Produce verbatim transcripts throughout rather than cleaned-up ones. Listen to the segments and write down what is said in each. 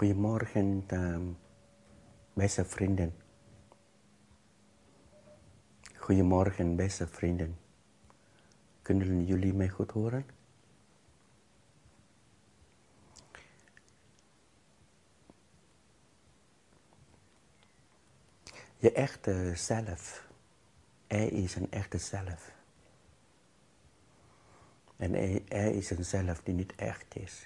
Goedemorgen, uh, beste vrienden. Goedemorgen, beste vrienden. Kunnen jullie mij goed horen? Je echte zelf. Er is een echte zelf. En er, er is een zelf die niet echt is.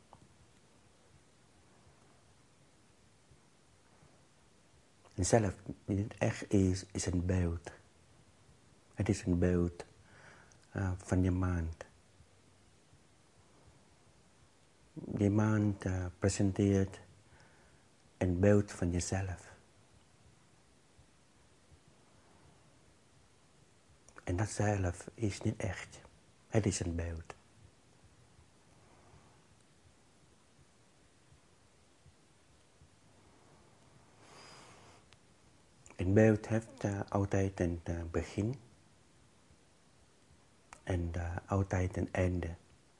Een zelf die niet echt is, is een beeld. Het is een beeld uh, van je mind. Je mind uh, presenteert een beeld van jezelf. En dat zelf is niet echt. Het is een beeld. Een beeld heeft uh, altijd een uh, begin en uh, altijd een einde.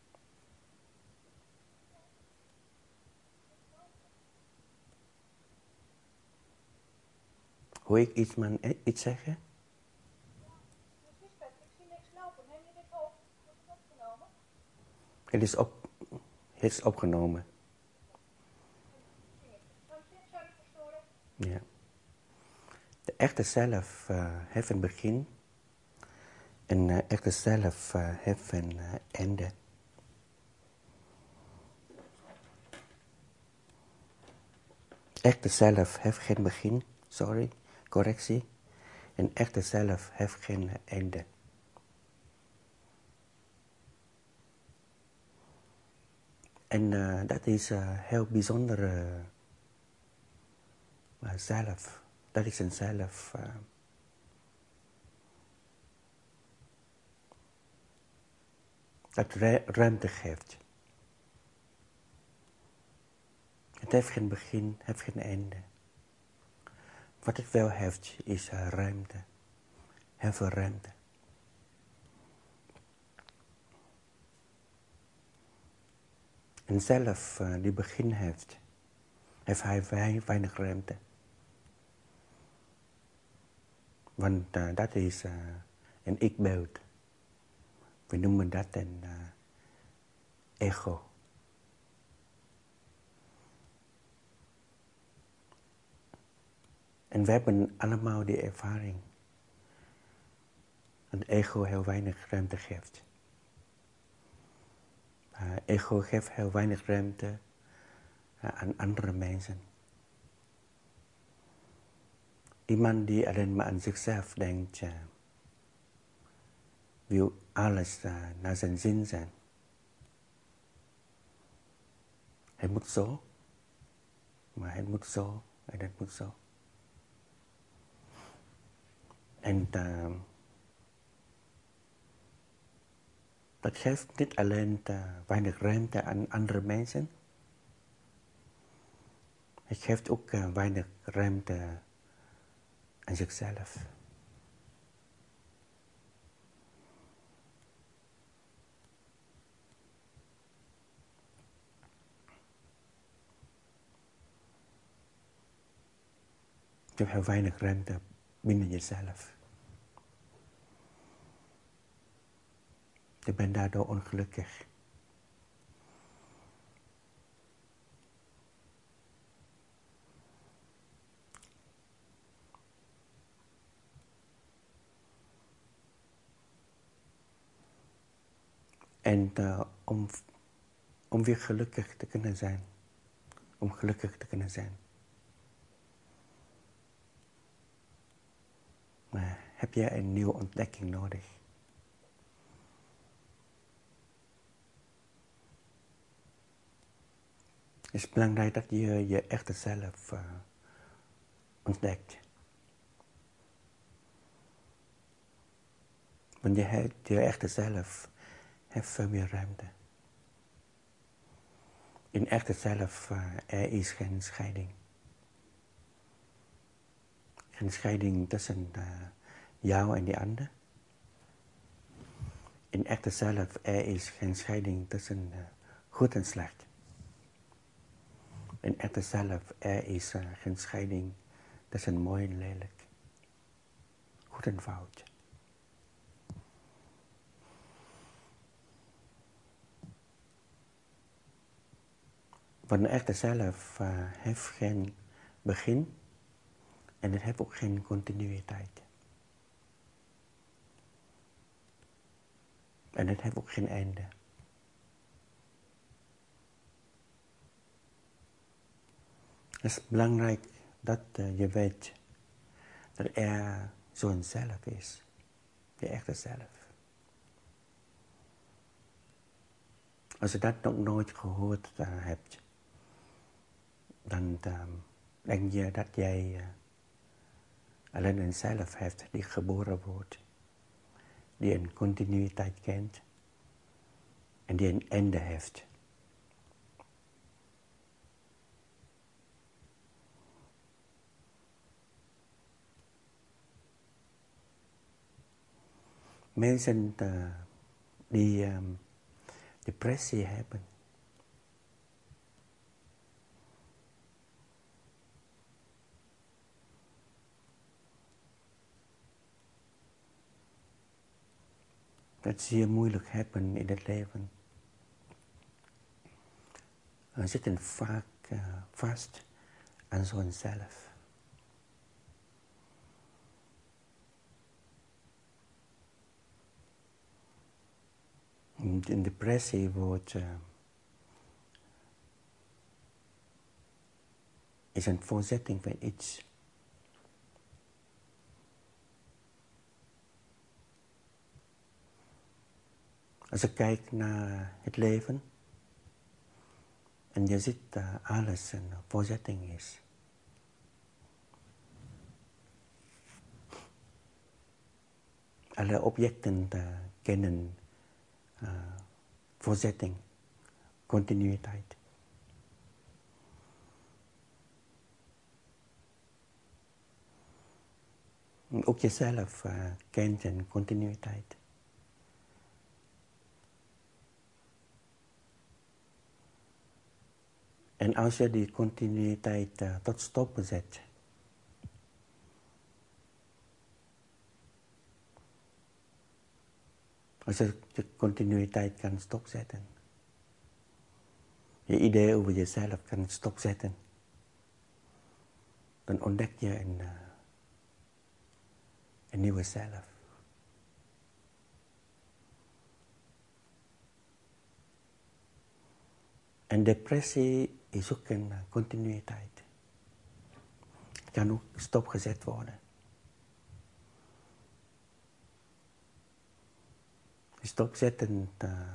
Hoor ik iets, man, iets zeggen? Het is, op, het is opgenomen. Ja. De echte zelf uh, heeft een begin en de uh, echte zelf uh, heeft een uh, einde. Echte zelf heeft geen begin, sorry, correctie. En echte zelf heeft geen uh, einde. En uh, dat is een uh, heel bijzondere uh, zelf. Dat is een zelf. Uh, dat ru ruimte geeft. Het heeft geen begin, het heeft geen einde. Wat het wel heeft, is uh, ruimte. Heel veel ruimte. En zelf uh, die begin heeft, heeft hij weinig ruimte. Want uh, dat is uh, een ik-beeld. We noemen dat een uh, ego. En we hebben allemaal die ervaring. Dat ego heel weinig ruimte geeft. Uh, ego geeft heel weinig ruimte uh, aan andere mensen. Iemand die alleen maar aan zichzelf denkt, uh, wil alles uh, naar zijn zin zijn. Het moet zo, maar het moet zo en het moet zo. En uh, dat geeft niet alleen uh, weinig ruimte aan andere mensen. Het geeft ook uh, weinig ruimte aan zichzelf. Je hebt heel weinig ruimte binnen jezelf. Je bent daardoor ongelukkig. En uh, om, om weer gelukkig te kunnen zijn. Om gelukkig te kunnen zijn. Maar heb je een nieuwe ontdekking nodig. Het is belangrijk dat je je echte zelf uh, ontdekt. Want je, je echte zelf heeft veel meer ruimte. In echte zelf, uh, er is geen scheiding. Geen scheiding tussen uh, jou en die ander. In echte zelf, er is geen scheiding tussen uh, goed en slecht. een echte zelf, er is uh, geen scheiding tussen mooi en lelijk, goed en fout. Want een echte zelf uh, heeft geen begin en het heeft ook geen continuïteit. En het heeft ook geen einde. Het is belangrijk dat uh, je weet dat er zo'n zelf is, je echte zelf. Als je dat nog nooit gehoord uh, hebt, dan uh, denk je dat jij uh, alleen een zelf hebt die geboren wordt, die een continuïteit kent en die een einde heeft. Mensen uh, die um, depressie hebben, dat zeer moeilijk hebben in het leven, uh, zitten vaak uh, vast aan zo'n zelf. In depressie wordt uh, is een voorzetting van iets. Als je kijkt naar het leven en je ziet dat uh, alles een voorzetting is. Alle objecten uh, kennen uh, voorzetting, continuïteit. Ook jezelf uh, kent een continuïteit. En als je die continuïteit uh, tot stop zet, als je de continuïteit kan stopzetten, je idee over jezelf kan stopzetten, dan ontdek je een, uh, een nieuwe zelf. En depressie is ook een uh, continuïteit. Het kan ook stopgezet worden. Stopzetten uh,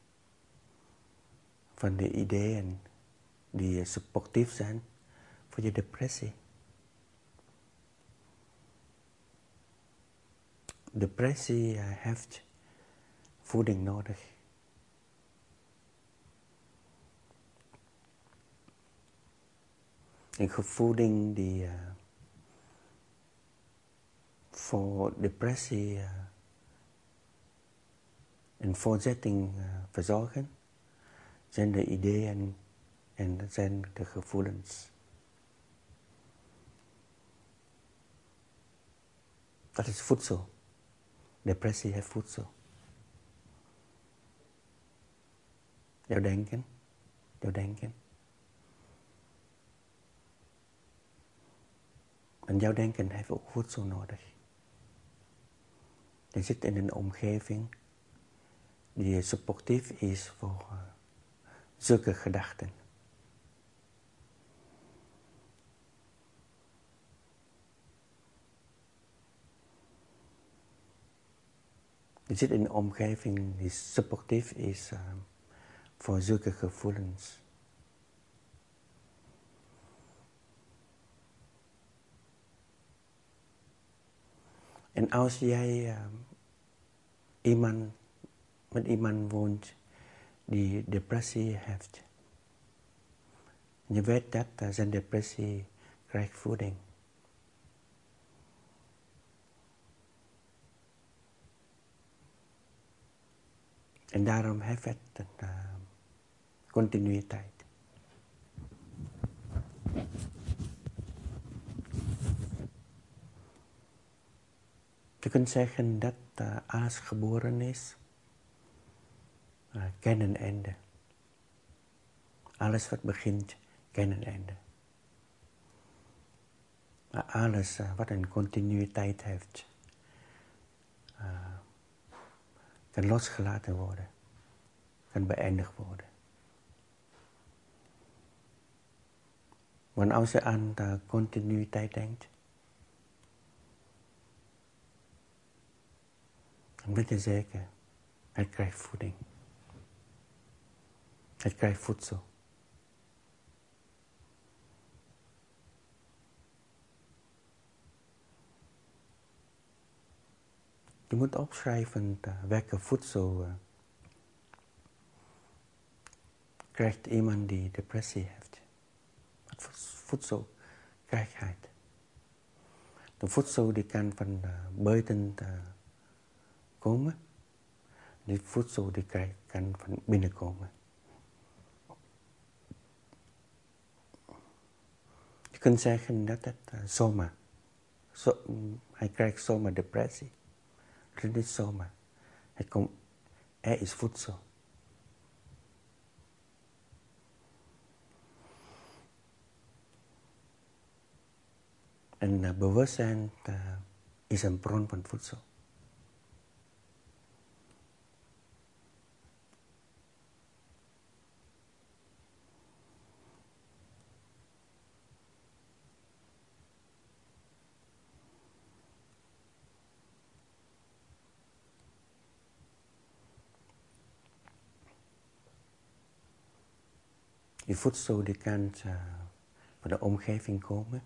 van de ideeën die supportief zijn voor je depressie. Depressie uh, heeft voeding nodig. Een voeding die uh, voor depressie uh, een voorzetting uh, verzorgen, zijn de ideeën en zijn de gevoelens. Dat is voedsel. Depressie heeft voedsel. Jouw denken, jouw denken. En jouw denken heeft ook voedsel nodig. Je zit in een omgeving die supportief is voor uh, zulke gedachten. Je zit in een omgeving die supportief is uh, voor zulke gevoelens. En als jij uh, iemand, met iemand woont die depressie heeft, je weet dat uh, zijn depressie krijgt voeding. En daarom heeft het een uh, continuïteit. Je kunt zeggen dat uh, alles geboren is, uh, kent een einde. Alles wat begint, kent een einde. Maar alles uh, wat een continuïteit heeft, uh, kan losgelaten worden, kan beëindigd worden. Want als je aan de continuïteit denkt, dan weet je zeker, het krijgt voeding. Het krijgt voedsel. Je moet opschrijven uh, welke voedsel uh, krijgt iemand die depressie heeft. Wat voedsel krijgt hij? De voedsel die kan van uh, buiten uh, komen. Die voedsel die krijgt, kan van binnen komen. Je kunt zeggen dat het uh, zomaar. So, um, hij krijgt zomaar depressie. Het is niet zomaar. Het komt, er is voedsel. En uh, bewustzijn uh, is een bron van voedsel. Die voedsel die kan uh, van de omgeving komen.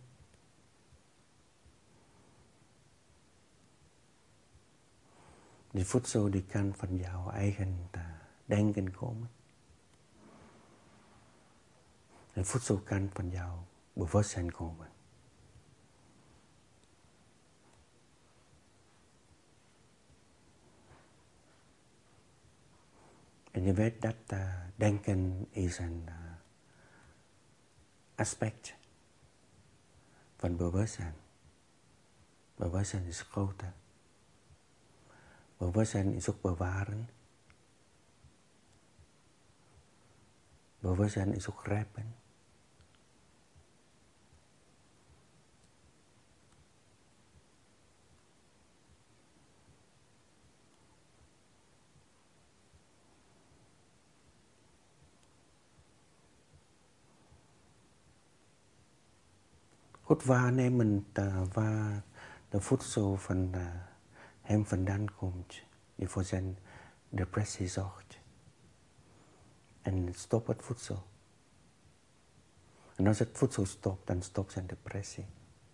Die voedsel die kan van jouw eigen uh, denken komen. En voedsel kan van jouw bewustzijn komen. En je weet dat uh, denken is een uh, aspect van bewustzijn. Bewustzijn is groter. Bewustzijn is ook bewaren. Bewustzijn is ook rijpen. Goed waarnemen uh, waar de voedsel van uh, hem vandaan komt, die voor zijn depressie zorgt. En stop het voedsel. En als het voedsel stopt, dan stopt zijn depressie.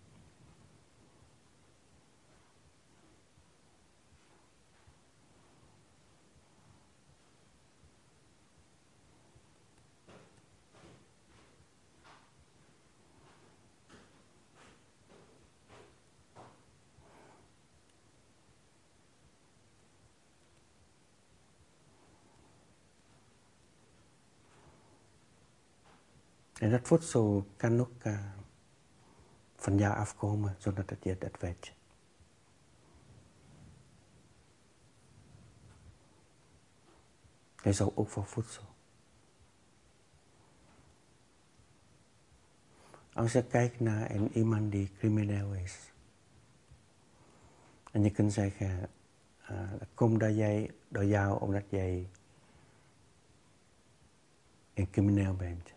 En dat voedsel kan ook uh, van jou afkomen, zodat je dat weet. Hij is ook voor voedsel. Als je kijkt naar een, iemand die crimineel is. En je kunt zeggen, uh, dat komt door, jij, door jou omdat jij een crimineel bent.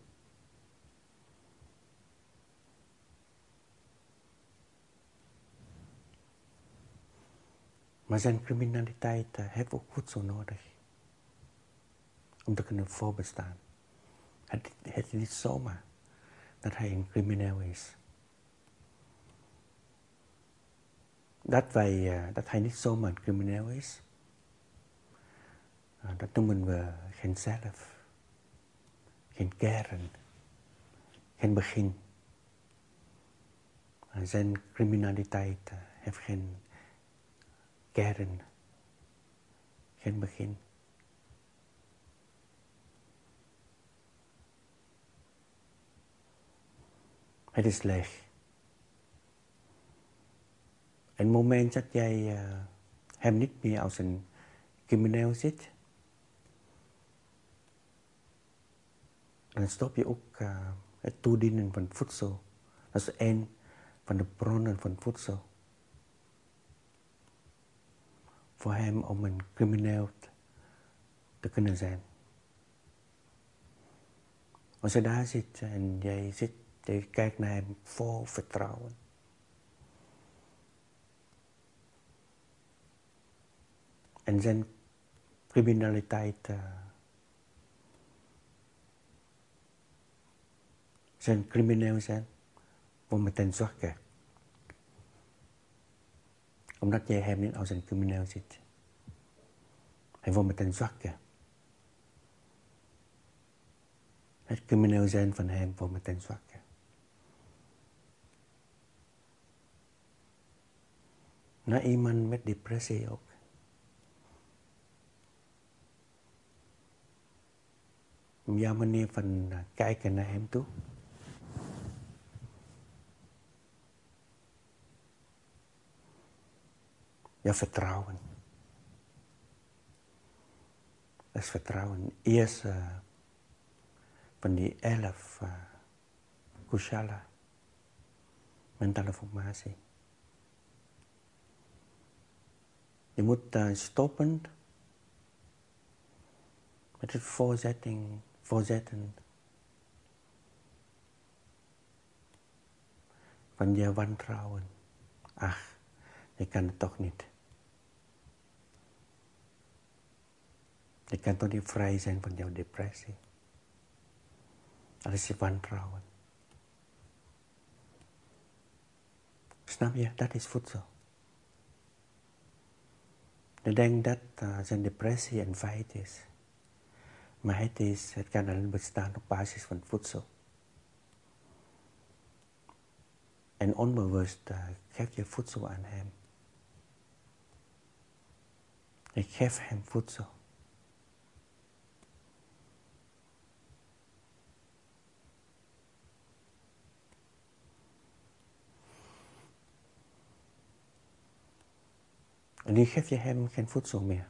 Maar zijn criminaliteit uh, heeft ook voedsel nodig. Om te kunnen voorbestaan. Het, het is niet zomaar dat hij een crimineel is. Dat, wij, uh, dat hij niet zomaar een crimineel is, uh, dat noemen we geen zelf, geen kern, geen begin. Uh, zijn criminaliteit uh, heeft geen kern, geen begin. Het is leeg. Een moment dat jij uh, hem niet meer als een crimineel ziet, dan stop je ook uh, het toedienen van voedsel. Dat is een van de bronnen van voedsel. Voor hem om een crimineel te kunnen zijn. Als je daar zit en jij zit, je kijkt naar hem vol vertrouwen. En zijn criminaliteit, uh, zijn crimineel zijn, wordt meteen zwakker. Omdat jij hem niet als een crimineel ziet. Hij wordt meteen zwakker. Het crimineel zijn van hem wordt meteen zwakker. Na iemand met depressie ook. Jouw manier van uh, kijken naar hem toe. Jouw vertrouwen. Dat is vertrouwen. Eerst uh, van die elf uh, kushala. Mentale formatie. Je moet uh, stoppen met het voorzetting, voorzetten van je wantrouwen. Ach, je kan het toch niet. Je kan toch niet vrij zijn van jouw depressie. Dat is je wantrouwen. Snap je? Dat is voedsel. Je denkt dat uh, zijn depressie een feit is. Maar het, is, het kan alleen bestaan op basis van voedsel. En onbewust uh, geef je voedsel aan hem. Ik geef hem voedsel. En nu geef je hem geen voedsel meer.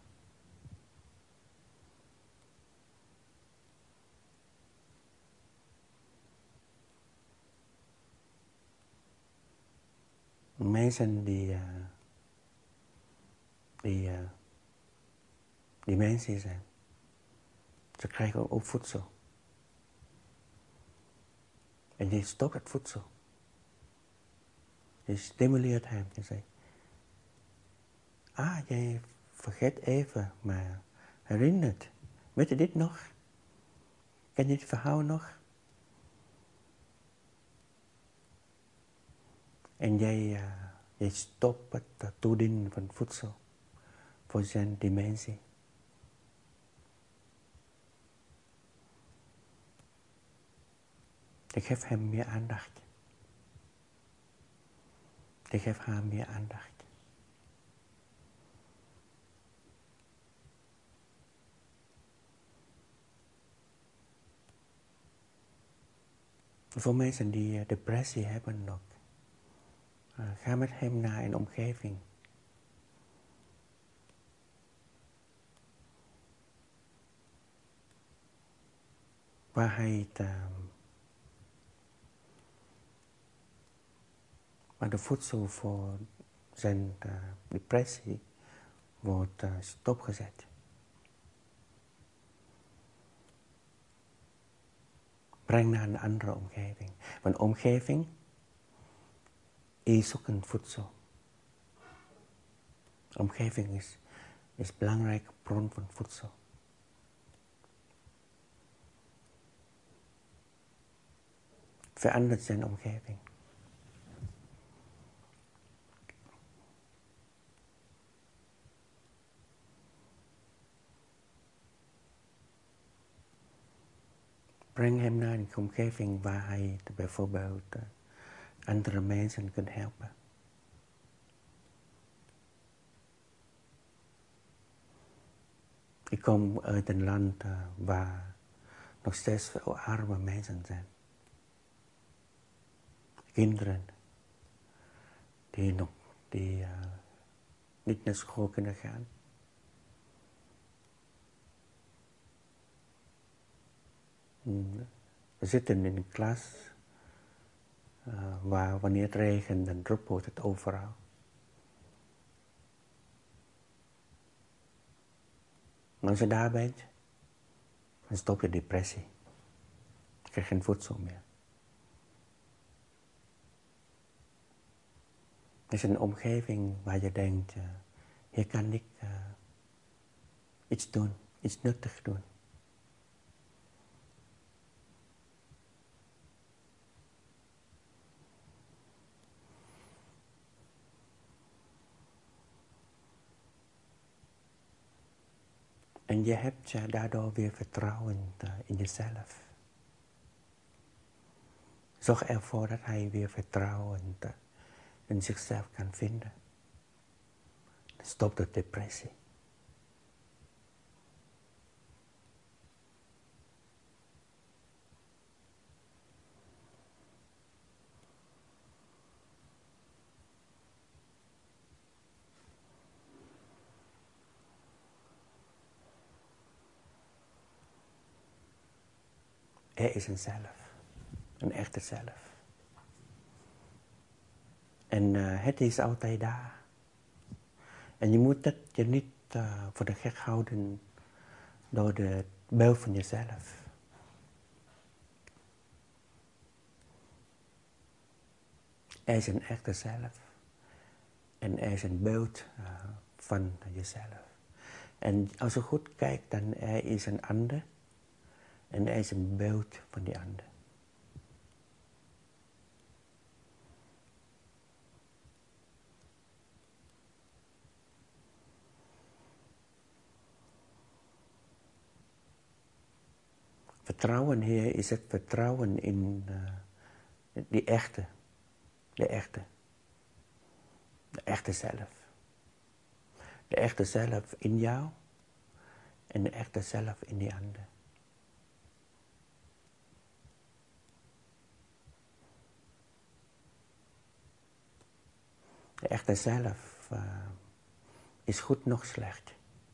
Mensen die, uh, die, uh, die mensen zijn, ze krijgen ook voedsel. En je stopt het voedsel. Je stimuleert hem. Je zegt, ah, jij vergeet even, maar herinnert. Weet je dit nog? Ken je dit verhaal nog? En jij, uh, jij stopt het uh, toedienen van voedsel voor zijn dimensie. Ik geef hem meer aandacht. Ik geef haar meer aandacht. Voor mensen die uh, depressie hebben nog, uh, ga met hem naar een omgeving. Waar hij het, uh, waar de voedsel voor zijn uh, depressie wordt uh, stopgezet. Breng naar een andere omgeving. Want omgeving is ook een voedsel. Omgeving is, is een belangrijke bron van voedsel. Verandert zijn omgeving. Breng hem naar een omgeving waar hij bijvoorbeeld uh, andere mensen kan helpen. Ik kom uit een land uh, waar nog steeds veel arme mensen zijn. Kinderen die nog die uh, niet naar school kunnen gaan. We zitten in een klas uh, waar wanneer het regent, dan druppelt het overal. En als je daar bent, dan stopt je depressie. Je krijgt geen voedsel meer. Het is een omgeving waar je denkt, uh, hier kan ik uh, iets doen, iets nuttigs doen. En je hebt uh, daardoor weer vertrouwen uh, in jezelf. Zorg ervoor dat hij weer vertrouwen uh, in zichzelf kan vinden. Dan stopt de depressie. Er is een zelf, een echte zelf. En uh, het is altijd daar. En je moet dat je niet uh, voor de gek houden door de beeld van jezelf. Er is een echte zelf. En er is een beeld uh, van jezelf. En als je goed kijkt, dan er is een ander. En er is een beeld van die ander. Vertrouwen hier is het vertrouwen in uh, die echte, de echte, de echte zelf. De echte zelf in jou en de echte zelf in die ander. De echte zelf uh, is goed nog slecht.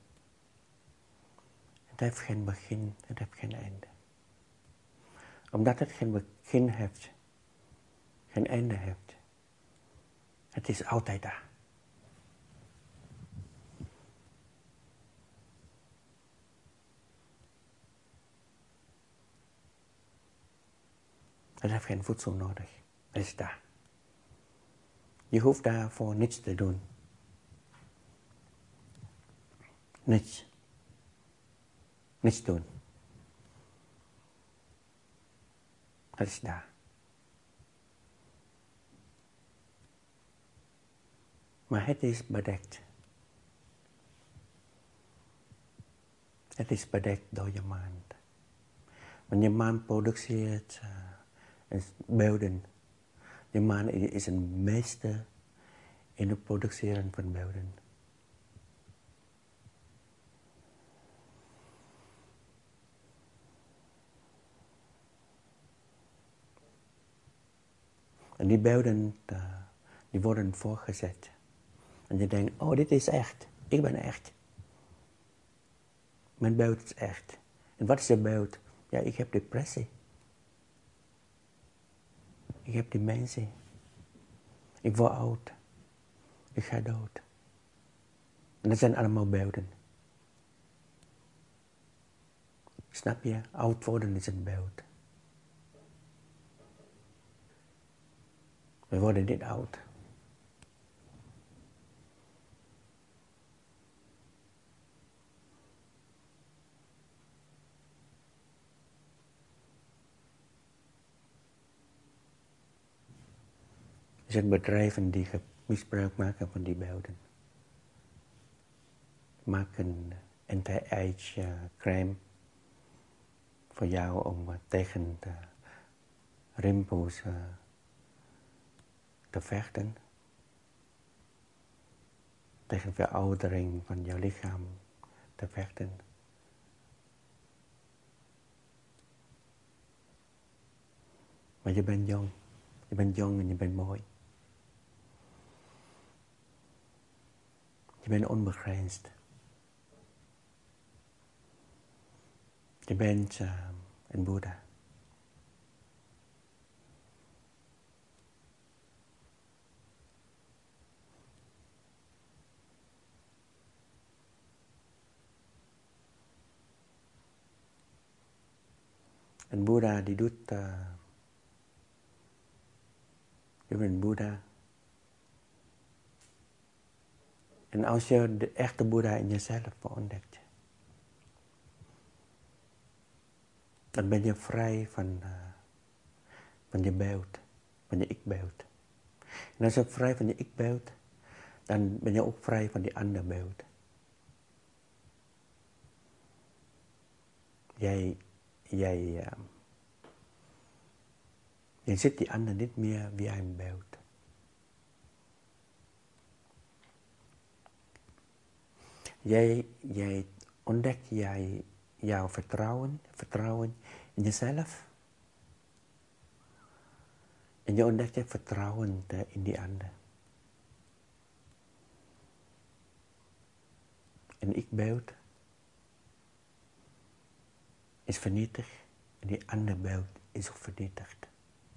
Het heeft geen begin, het heeft geen einde. Omdat het geen begin heeft, geen einde heeft, het is altijd daar. Het heeft geen voedsel nodig, het is daar. Je hoeft daarvoor niets te doen. Niets. Niets doen. Het is daar. Maar het is bedekt. Het is bedekt door je mind. Want je mind produceert uh, beelden. Je mind is een meester in het produceren van beelden. En die beelden, uh, die worden voorgezet. En je denkt, oh, dit is echt. Ik ben echt. Mijn beeld is echt. En wat is je beeld? Ja, ik heb depressie. Ik heb dementie. Ik word oud. Ik ga dood. En dat zijn allemaal beelden. Snap je? Oud worden is een beeld. We worden niet oud. Er zijn bedrijven die misbruik maken van die beelden. Maken anti-age uh, crème voor jou om uh, tegen de rimpels uh, te vechten. Tegen veroudering van jouw lichaam te vechten. Maar je bent jong. Je bent jong en je bent mooi. Je bent onbegrensd. Je bent uh, een Boeddha. Een Boeddha die doet, uh, je bent Boeddha. En als je de echte Boeddha in jezelf ontdekt, dan ben je vrij van, uh, van je beeld, van je ik-beeld. En als je vrij van je ik-beeld, dan ben je ook vrij van die andere beeld. Jij, jij, uh, jij ziet die ander niet meer via een beeld. Jij, jij ontdekt jij, jouw vertrouwen, vertrouwen in jezelf. En je ontdekt je vertrouwen in die ander. En ik-beeld is vernietigd en die andere beeld is ook vernietigd.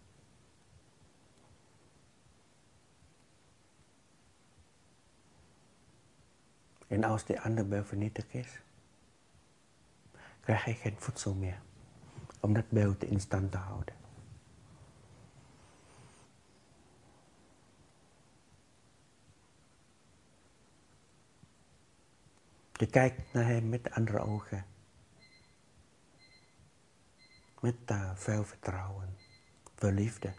En als die andere beeld vernietigd is, krijg je geen voedsel meer om dat beeld in stand te houden. Je kijkt naar hem met andere ogen. Met uh, veel vertrouwen, veel liefde.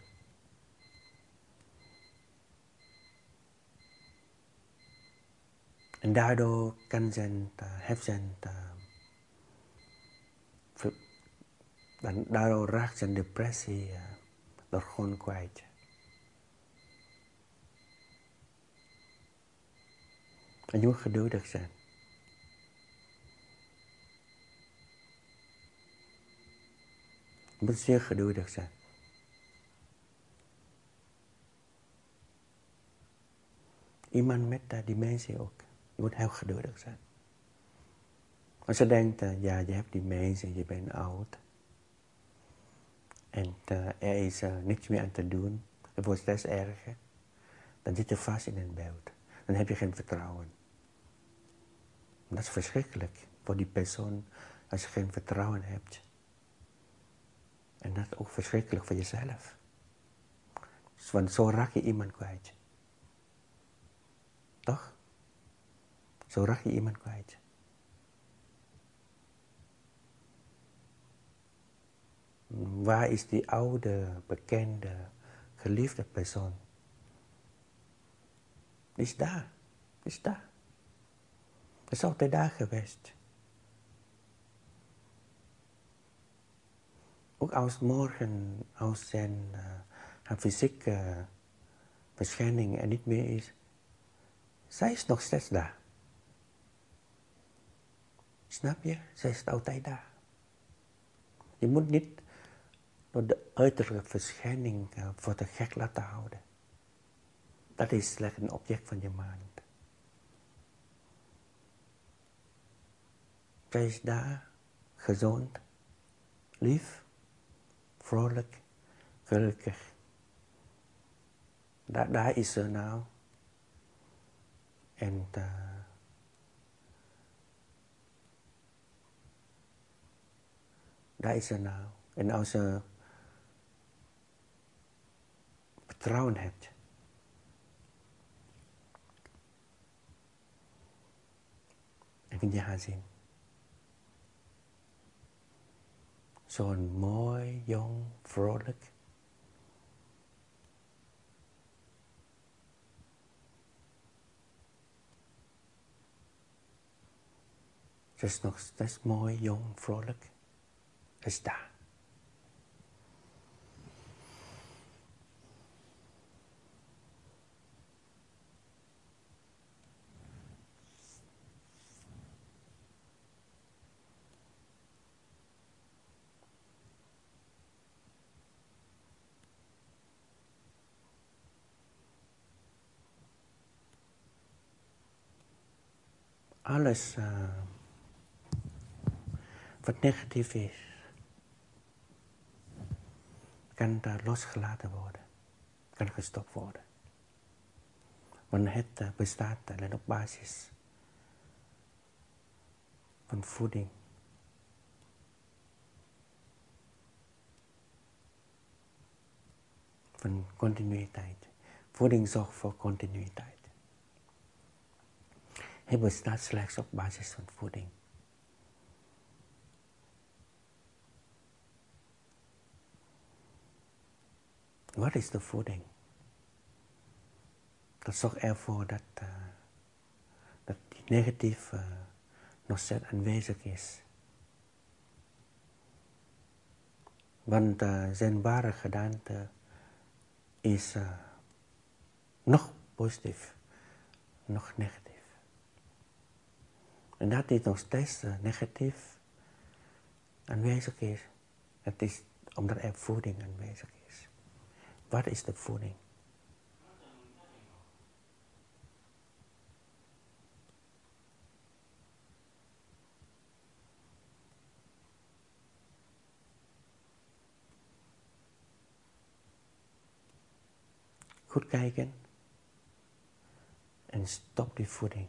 En daardoor kan zijn, uh, heeft zijn, uh, ver, dan, daardoor raakt zijn depressie uh, er gewoon kwijt. En je moet geduldig zijn. Je moet zeer geduldig zijn. Iemand met uh, dementie ook. Je moet heel geduldig zijn. Als je denkt, uh, ja, je hebt dementie, je bent oud. En uh, er is uh, niks meer aan te doen. Het wordt steeds erger. Dan zit je vast in een beeld. Dan heb je geen vertrouwen. En dat is verschrikkelijk voor die persoon als je geen vertrouwen hebt. En dat is ook verschrikkelijk voor jezelf. Want zo raak je iemand kwijt. Toch? Zo raak je iemand kwijt. Waar is die oude, bekende, geliefde persoon? Die is daar. Die is daar. Die is altijd daar geweest. Ook als morgen, als zijn, uh, haar fysieke uh, verschijning er niet meer is, zij is nog steeds daar. Snap je? Zij is altijd daar. Je moet niet door de uiterlijke verschijning uh, voor de gek laten houden. Dat is slechts een object van je mind. Zij is daar, gezond, lief, vrolijk, gelukkig. Daar, daar is ze nou. En uh, daar is ze nou. En als je vertrouwen hebt, dan kun je haar zien. Zo'n mooi, jong, vrolijk. Ze is nog steeds mooi, jong, vrolijk. Ze is daar. alles uh, wat negatief is, kan daar losgelaten worden, kan gestopt worden. Want het uh, bestaat alleen op basis van voeding. Van continuïteit. Voeding zorgt voor continuïteit. Het bestaat slechts op basis van voeding. Wat is de voeding? Dat zorgt ervoor dat, uh, dat die negatief uh, nog steeds aanwezig is. Want uh, zijn ware gedaante is uh, nog positief, nog negatief. En dat is nog steeds uh, negatief aanwezig is. Het is omdat er voeding aanwezig is. Wat is de voeding? Goed kijken en stop die voeding.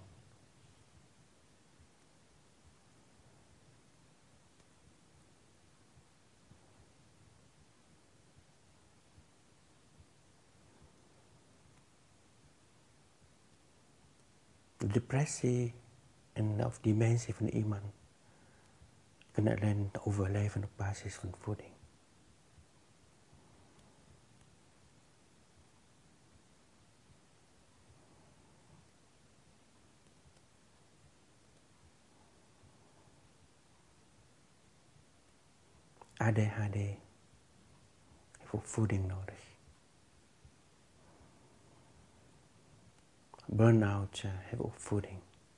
De depressie en of dementie van iemand kunnen alleen overleven op basis van voeding. A D H D heeft ook voeding nodig. Burn-out uh, heeft ook voeding.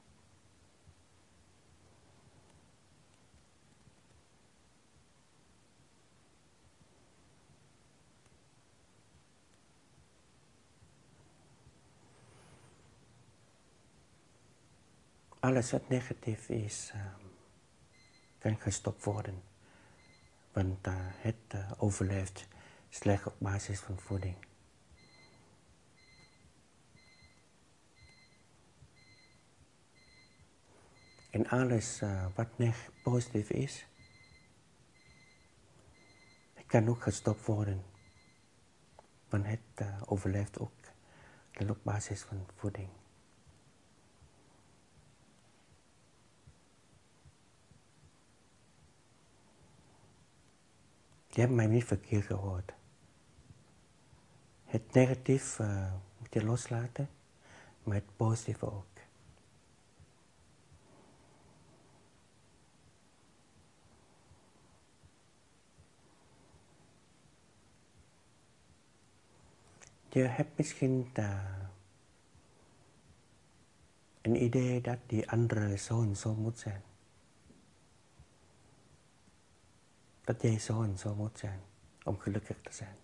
Alles wat negatief is, uh, kan gestopt worden. Want uh, het uh, overleeft slechts op basis van voeding. En alles uh, wat positief is, het kan ook gestopt worden. Want het uh, overleeft ook op basis van voeding. Je hebt mij niet verkeerd gehoord. Het negatief uh, moet je loslaten, maar het positieve ook. Je hebt misschien uh, een idee dat die andere zo en zo moet zijn. Dat jij zo en zo moet zijn om gelukkig te zijn.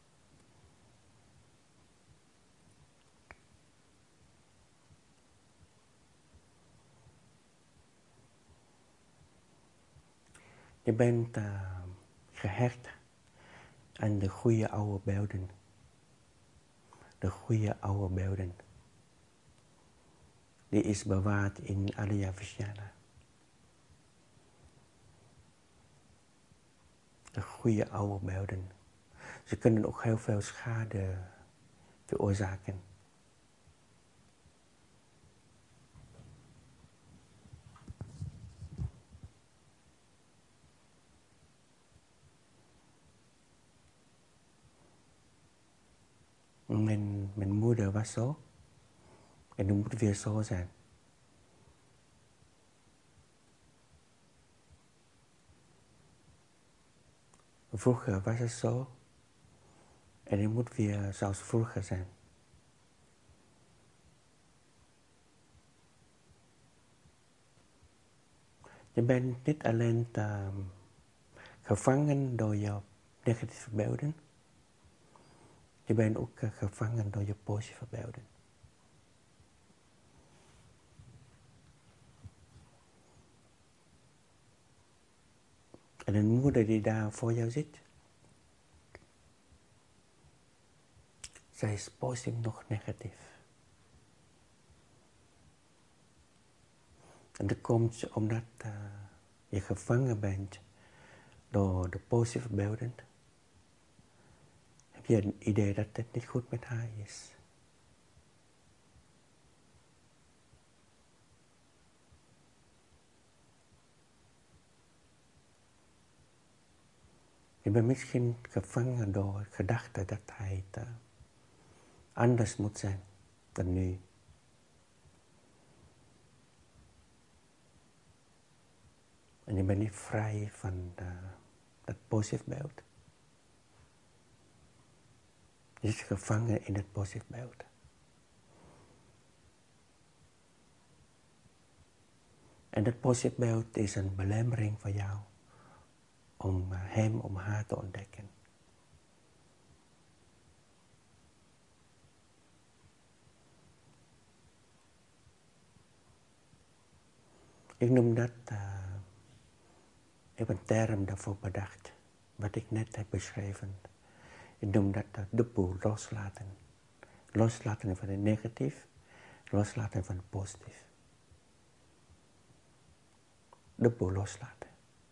Je bent uh, gehecht aan de goede oude beelden. De goede oude beelden. Die is bewaard in Arya Vijnana. De goede oude beelden. Ze kunnen ook heel veel schade veroorzaken. Mijn, mijn moeder was zo. En die moet weer zo zijn. Vroeger was het zo. En die moet weer zoals vroeger zijn. Je bent niet alleen uh, gevangen door je negatieve beelden. Je bent ook uh, gevangen door je positieve beelden. En een moeder die daar voor jou zit, zij is positief nog negatief. En dat komt omdat uh, je gevangen bent door de positieve beelden. Heb je een idee dat het niet goed met haar is. Je bent misschien gevangen door gedachten dat hij het, uh, anders moet zijn dan nu. En je bent niet vrij van uh, dat positief beeld. Je zit gevangen in het positief beeld. En dat positief beeld is een belemmering voor jou om uh, hem, om haar te ontdekken. Ik noem dat, uh, ik heb een term daarvoor bedacht, wat ik net heb beschreven. Ik noem dat uh, de boel loslaten. Loslaten van het negatief, loslaten van het positief. De boel loslaten.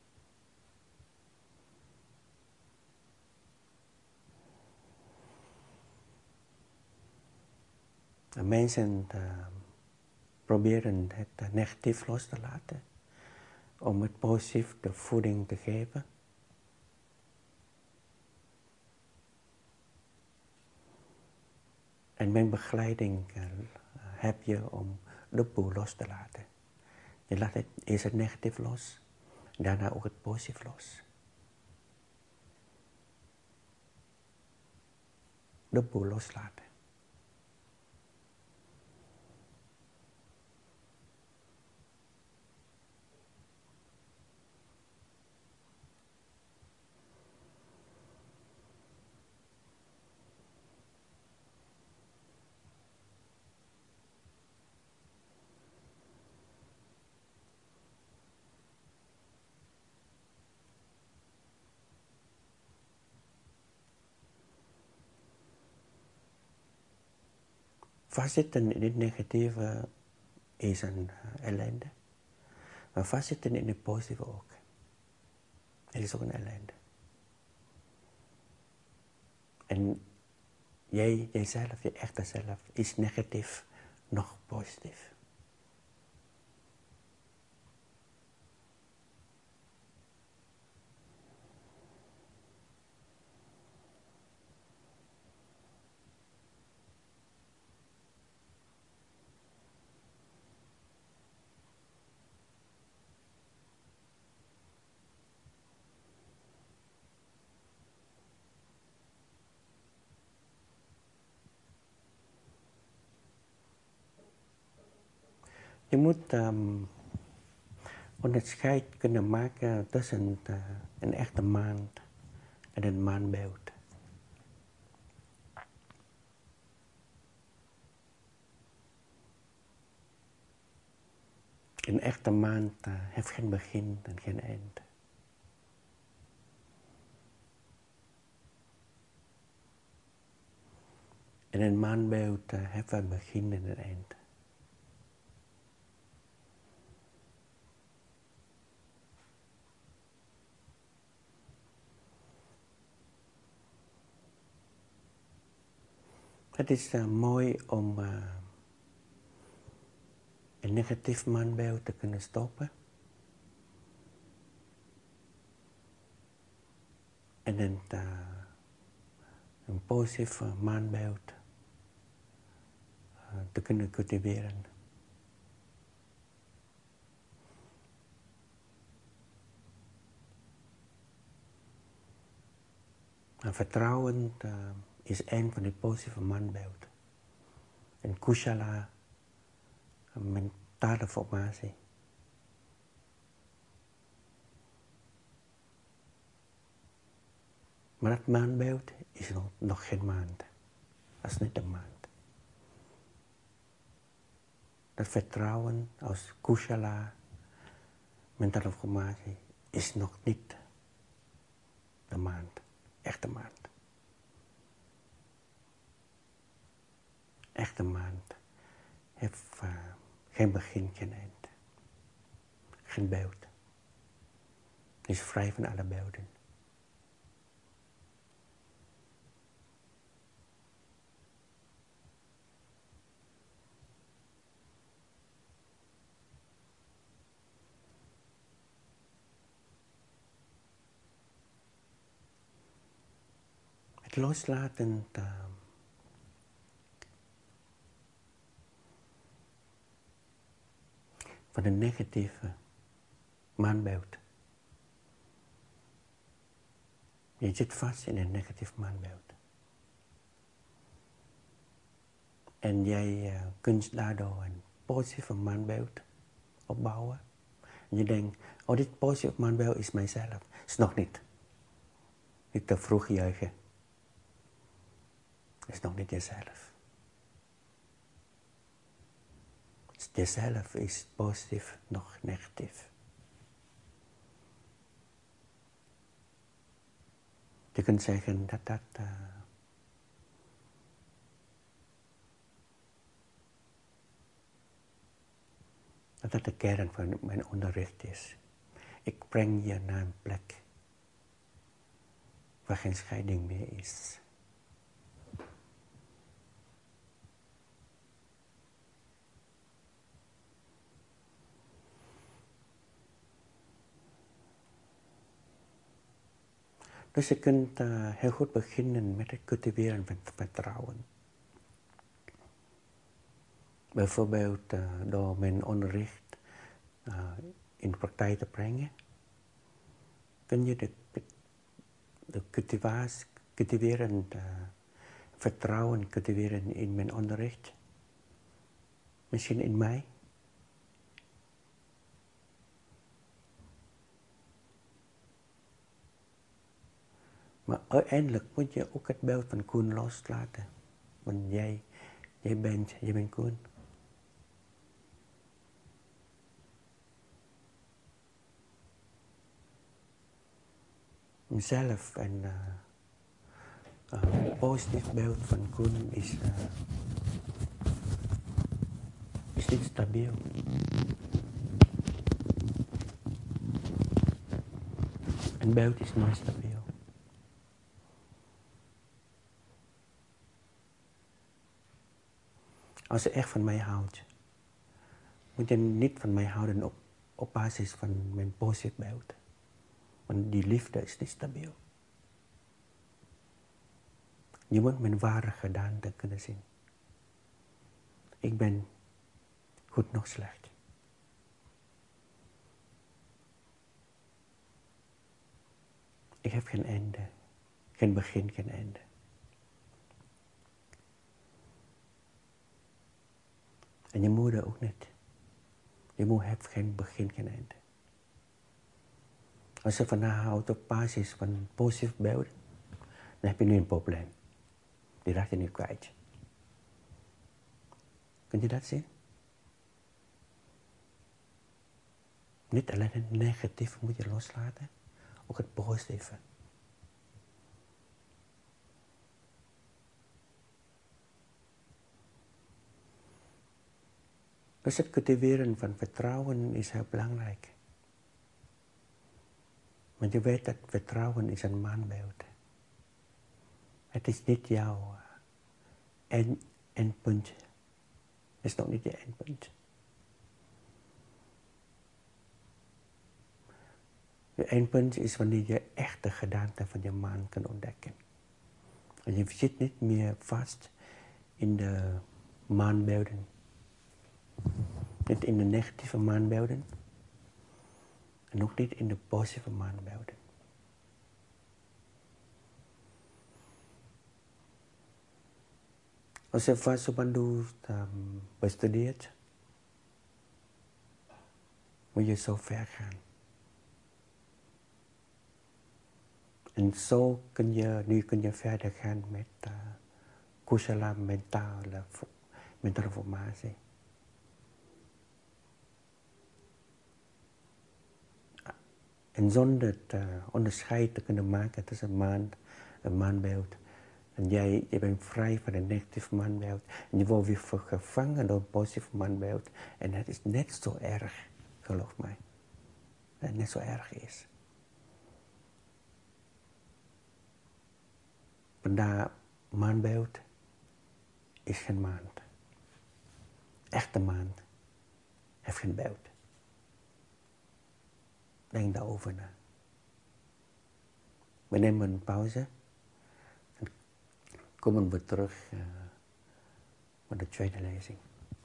En mensen uh, proberen het uh, negatief los te laten, om het positief de voeding te geven. En mijn begeleiding uh, heb je om de boel los te laten. Je laat het, eerst het negatief los, daarna ook het positief los. De boel loslaten. Vastzitten in het negatieve is een uh, ellende. Maar vastzitten in het positieve ook. Het is ook een ellende. En jij, jijzelf, je echte zelf, is negatief nog positief. Je moet um, onderscheid kunnen maken tussen uh, een echte maan en een maanbeeld. Een echte maan uh, heeft geen begin en geen eind. En een maanbeeld uh, heeft een begin en een eind. Het is uh, mooi om uh, een negatief maanbeeld te kunnen stoppen. En een, uh, een positief uh, maanbeeld uh, te kunnen cultiveren. En vertrouwen uh, is een van de positieve maanbeelden. En kushala, een mentale formatie. Maar dat maanbeeld is nog, nog geen maand. Dat is niet een maand. Dat vertrouwen als kushala, mentale formatie, is nog niet de maand. Echte maand. Echte maand heeft uh, geen begin, geen eind. Geen beeld. Is vrij van alle beelden. Het loslaten uh, van een negatieve maanbeeld. Je zit vast in een negatief maanbeeld. En jij uh, kunt daardoor een positieve maanbeeld opbouwen. En je denkt, oh, dit positieve maanbeeld is mijzelf. Is nog niet. Niet te vroeg juichen. Is nog niet jezelf. Jezelf is positief, nog negatief. Je kunt zeggen dat dat uh, dat dat de kern van mijn onderricht is. Ik breng je naar een plek waar geen scheiding meer is. Dus je kunt uh, heel goed beginnen met het cultiveren van vertrouwen. Bijvoorbeeld uh, door mijn onderricht uh, in de praktijk te brengen, kun je de, de, de cultivatie, cultiveren, uh, vertrouwen cultiveren in mijn onderricht. Misschien in mij. Maar uiteindelijk moet je ook het beeld van Koen loslaten. Want jij, jij bent, jij bent Koen. Zelf een uh, uh, positief beeld van Koen is, uh, is niet stabiel. Een beeld is nooit stabiel. Als je echt van mij houdt, moet je niet van mij houden op, op basis van mijn positief beeld. Want die liefde is niet stabiel. Je moet mijn ware gedaante kunnen zien. Ik ben goed nog slecht. Ik heb geen einde. Geen begin, geen einde. En je moeder ook niet. Je moeder heeft geen begin, geen einde. Als je van haar houdt op basis van positief beeld, dan heb je nu een probleem. Die raak je nu kwijt. Kun je dat zien? Niet alleen het negatieve moet je loslaten, ook het positieve. Dus het cultiveren van vertrouwen is heel belangrijk. Want je weet dat vertrouwen is een maanbeeld. Het is niet jouw end, eindpunt. Het is nog niet je eindpunt. Je eindpunt is wanneer je echt de gedaante van je maan kan ontdekken. En je zit niet meer vast in de maanbeelden. Niet in de negatieve maanbeelden. En ook niet in de positieve maanbeelden. Als je Vasubandhu um, bestudeert, moet je zo ver gaan. En zo kun je, nu kun je verder gaan met uh, Kusala mentale, mentale formatie. En zonder het uh, onderscheid te kunnen maken tussen een maan, een maanbeeld. En jij, je bent vrij van een negatief maanbeeld. En je wordt weer gevangen door een positief maanbeeld. En het is net zo erg, geloof mij. Dat het net zo erg is. Vandaar maanbeeld is geen maand. Echte maand heeft geen beeld. Denk daarover na. We nemen een pauze. En komen we terug uh, met de tweede lezing.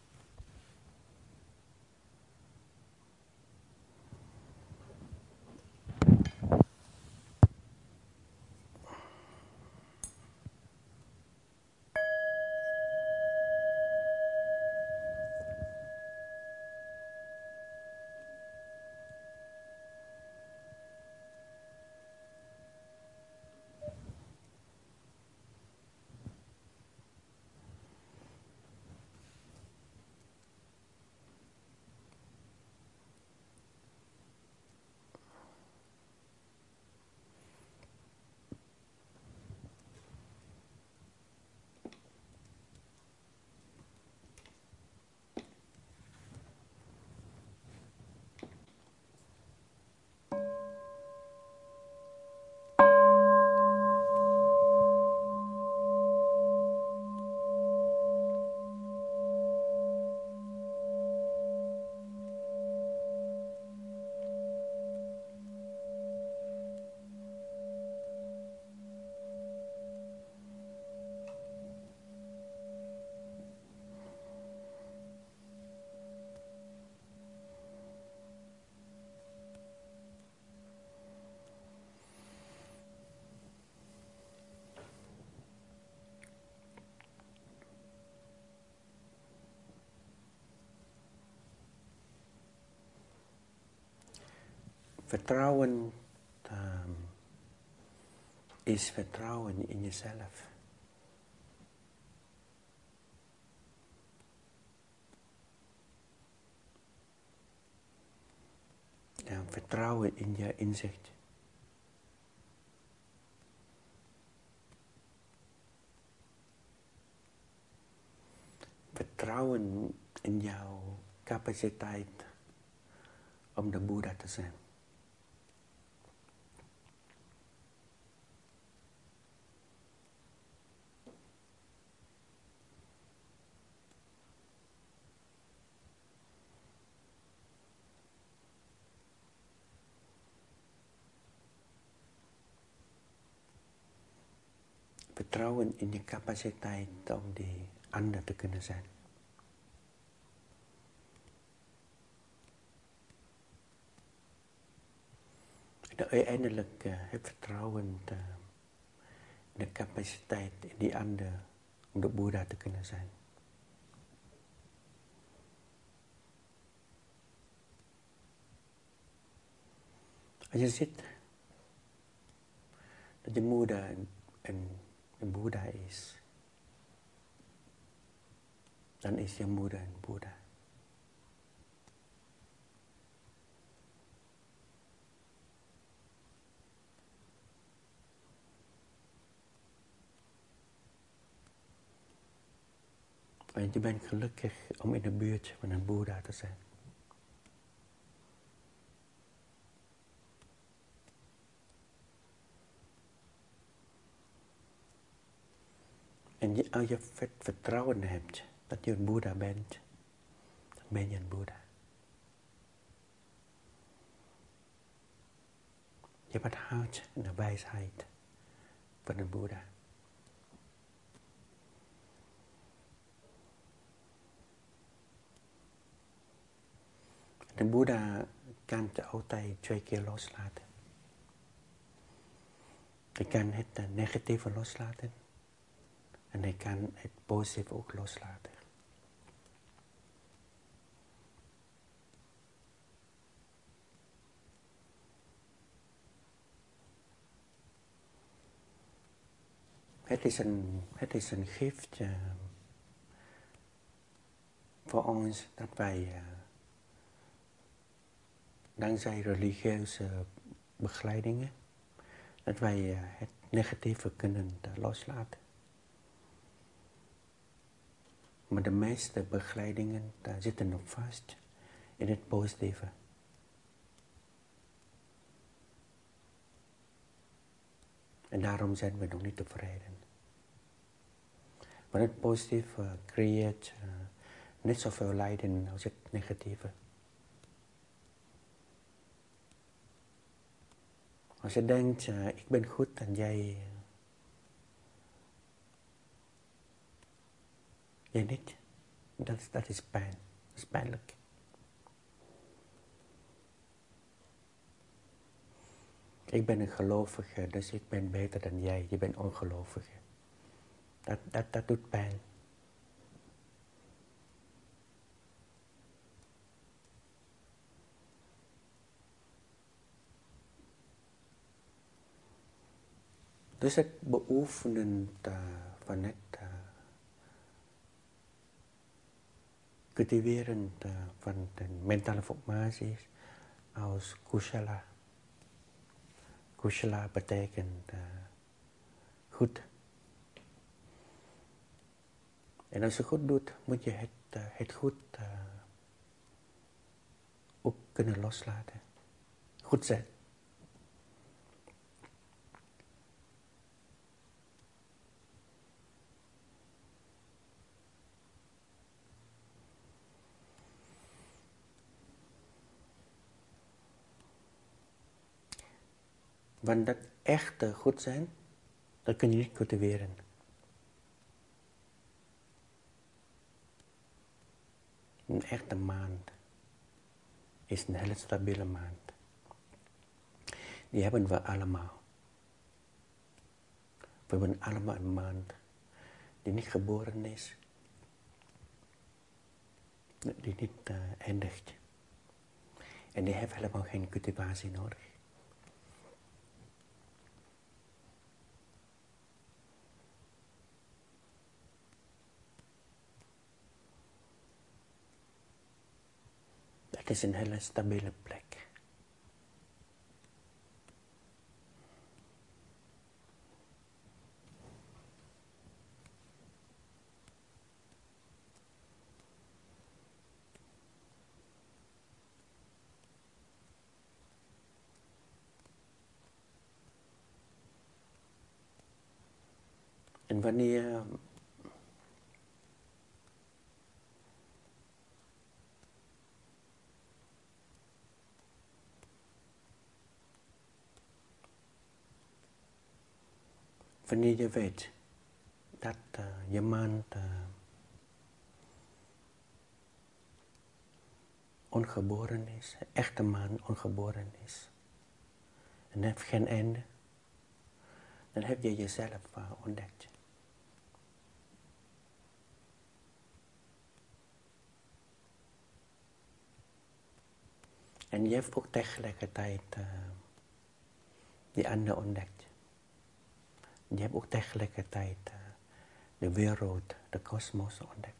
Vertrouwen um, is vertrouwen in jezelf. Ja, vertrouwen in je inzicht. Vertrouwen in jouw capaciteit om de Boeddha te zijn. Vertrouwen in je capaciteit om die ander te kunnen zijn. Dat je eindelijk uh, hebt vertrouwen te, in de capaciteit in die ander om de Boeddha te kunnen zijn. Als je ziet dat je moeder een, een, een Boeddha is, dan is je moeder een Boeddha. Want je bent gelukkig om in de buurt van een Boeddha te zijn. En je, als je vertrouwen hebt dat je een Boeddha bent, dan ben je een Boeddha. Je hebt het hart en de wijsheid van een Boeddha. De Boeddha kan het altijd twee keer loslaten. Hij kan het negatieve loslaten. En hij kan het positieve ook loslaten. Het is een, het is een gift uh, voor ons dat wij uh, dankzij religieuze begeleidingen. Dat wij uh, het negatieve kunnen uh, loslaten. Maar de meeste begeleidingen uh, zitten nog vast in het positieve. En daarom zijn we nog niet tevreden. Maar het positieve uh, creëert uh, net zoveel lijden als het negatieve. Als je denkt, uh, ik ben goed en jij, uh, jij niet, dat, dat is pijn, dat is pijnlijk. Ik ben een gelovige, dus ik ben beter dan jij, je bent ongelovige. Dat, dat, dat doet pijn. Dus het beoefenen uh, van het uh, cultiveren uh, van de mentale formaties als kushala. Kushala betekent uh, goed. En als je goed doet, moet je het, uh, het goed uh, ook kunnen loslaten. Goed zijn. Want dat echte goed zijn, dat kun je niet cultiveren. Een echte maand is een hele stabiele maand. Die hebben we allemaal. We hebben allemaal een maand die niet geboren is, die niet uh, eindigt. En die heeft helemaal geen cultivatie nodig. Het is een hele stabiele plek. En wanneer wanneer je weet dat uh, je maand uh, ongeboren is, echte man ongeboren is, en heeft geen einde, dan heb je jezelf uh, ontdekt. En je hebt ook tegelijkertijd uh, die ander ontdekt. Je hebt ook tegelijkertijd uh, de wereld, de kosmos ontdekt.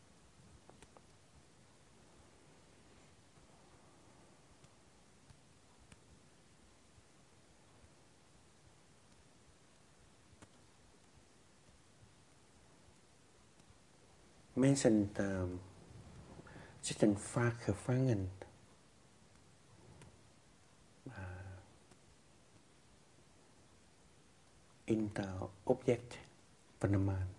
Mensen uh, zitten vaak gevangen uh, in het object van de maand.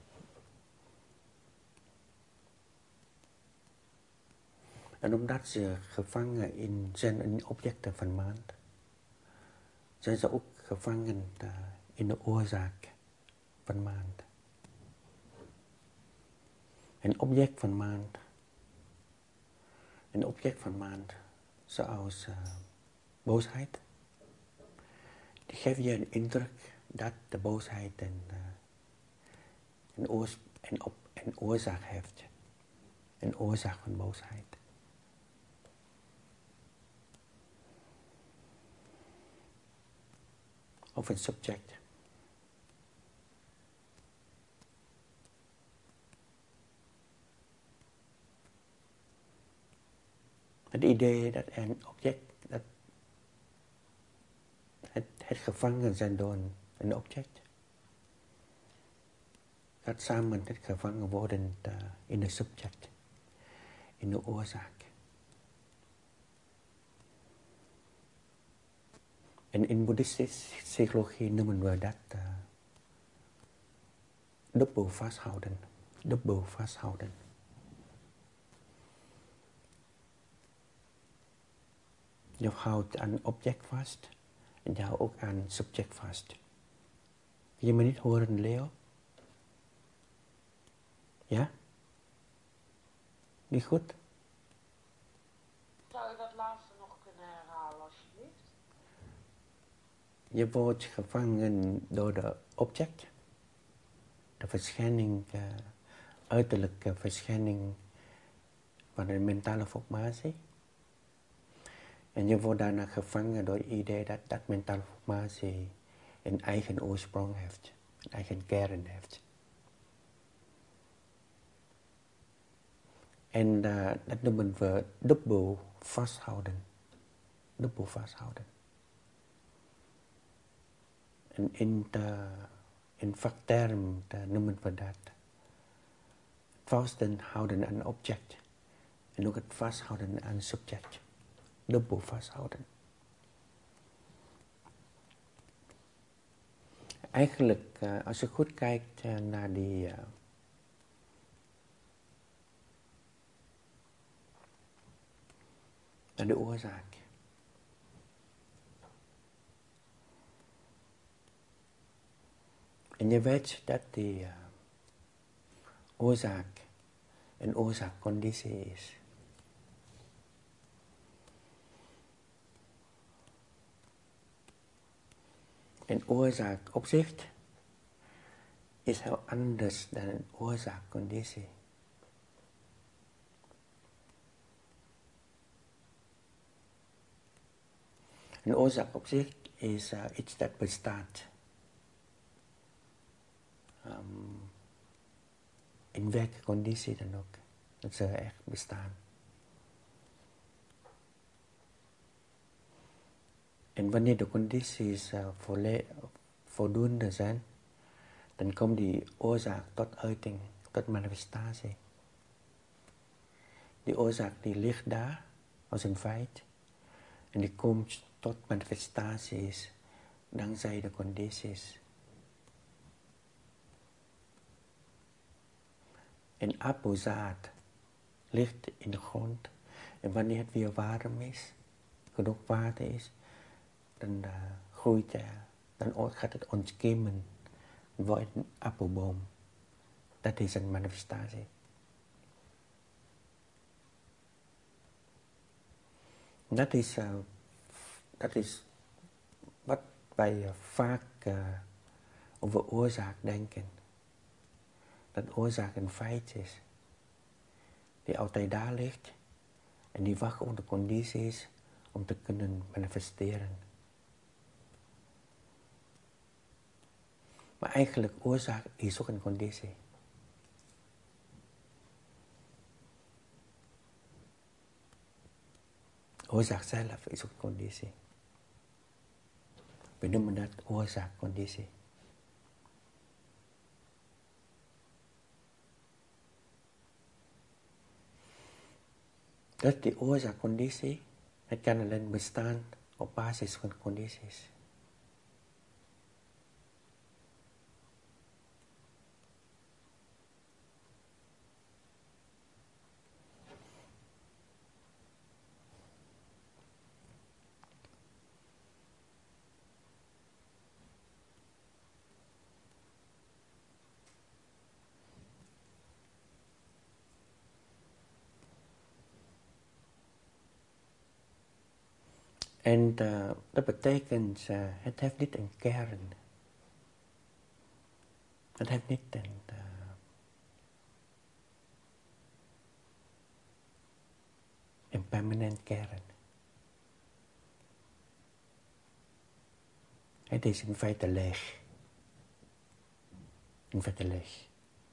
En omdat ze gevangen in, zijn in objecten van de maand, zijn ze ook gevangen uh, in de oorzaak van de maand. Een object van maand, een object van maand, zoals uh, boosheid, die geeft je een indruk dat de boosheid een, uh, een, oors een, op een oorzaak heeft. Een oorzaak van boosheid. Of een subject. Het idee dat een object, dat Het, het gevangen zijn door een, een object. Dat samen het gevangen worden uh, in de subject, in de oorzaak. En in boeddhistische psychologie noemen we dat uh, dubbel vasthouden. Dubbel vasthouden. Je houdt aan object vast en je houdt ook aan subject vast. Kun je me niet horen, Leo? Ja? Niet goed? Zou je dat laatste nog kunnen herhalen, alsjeblieft? Je wordt gevangen door de object, de verschijning, uh, uiterlijke verschijning van een mentale formatie. En je wordt daarna gevangen door het idee dat dat mentale formatie een eigen oorsprong heeft, een eigen kern heeft. En uh, dat noemen we dubbel vasthouden. Dubbel vasthouden. En in, de, in vakterm noemen we dat vasthouden aan object. En ook het vasthouden aan subject. Dubbel vasthouden. Eigenlijk, uh, als je goed kijkt uh, naar die... Uh, naar de oorzaak. En je weet dat die uh, oorzaak een oorzaakconditie is. Een oorzaak op zich is heel anders dan een oorzaakconditie. Een oorzaak op zich is uh, iets dat bestaat. Um, in welke conditie dan ook. Dat ze echt bestaan. En wanneer de condities uh, voldoende zijn, dan komt die oorzaak tot uiting, tot manifestatie. Die oorzaak die ligt daar als een feit en die komt tot manifestaties dankzij de condities. Een appelzaad ligt in de grond en wanneer het weer warm is, genoeg water is, dan uh, groeit het, dan gaat het ontkiemen, wordt een appelboom. Dat is een manifestatie. Dat is, uh, dat is wat wij uh, vaak uh, over oorzaak denken. Dat oorzaak een feit is, die altijd daar ligt en die wacht op de condities om te kunnen manifesteren. Maar eigenlijk, oorzaak is ook een conditie. Oorzaak zelf is ook een conditie. We noemen dat oorzaakconditie. Dat die oorzaakconditie, het kan alleen bestaan op basis van condities. En uh, dat betekent, uh, het heeft niet een kern. Het heeft niet een, uh, een permanent kern. Het is in feite leeg. In feite leeg.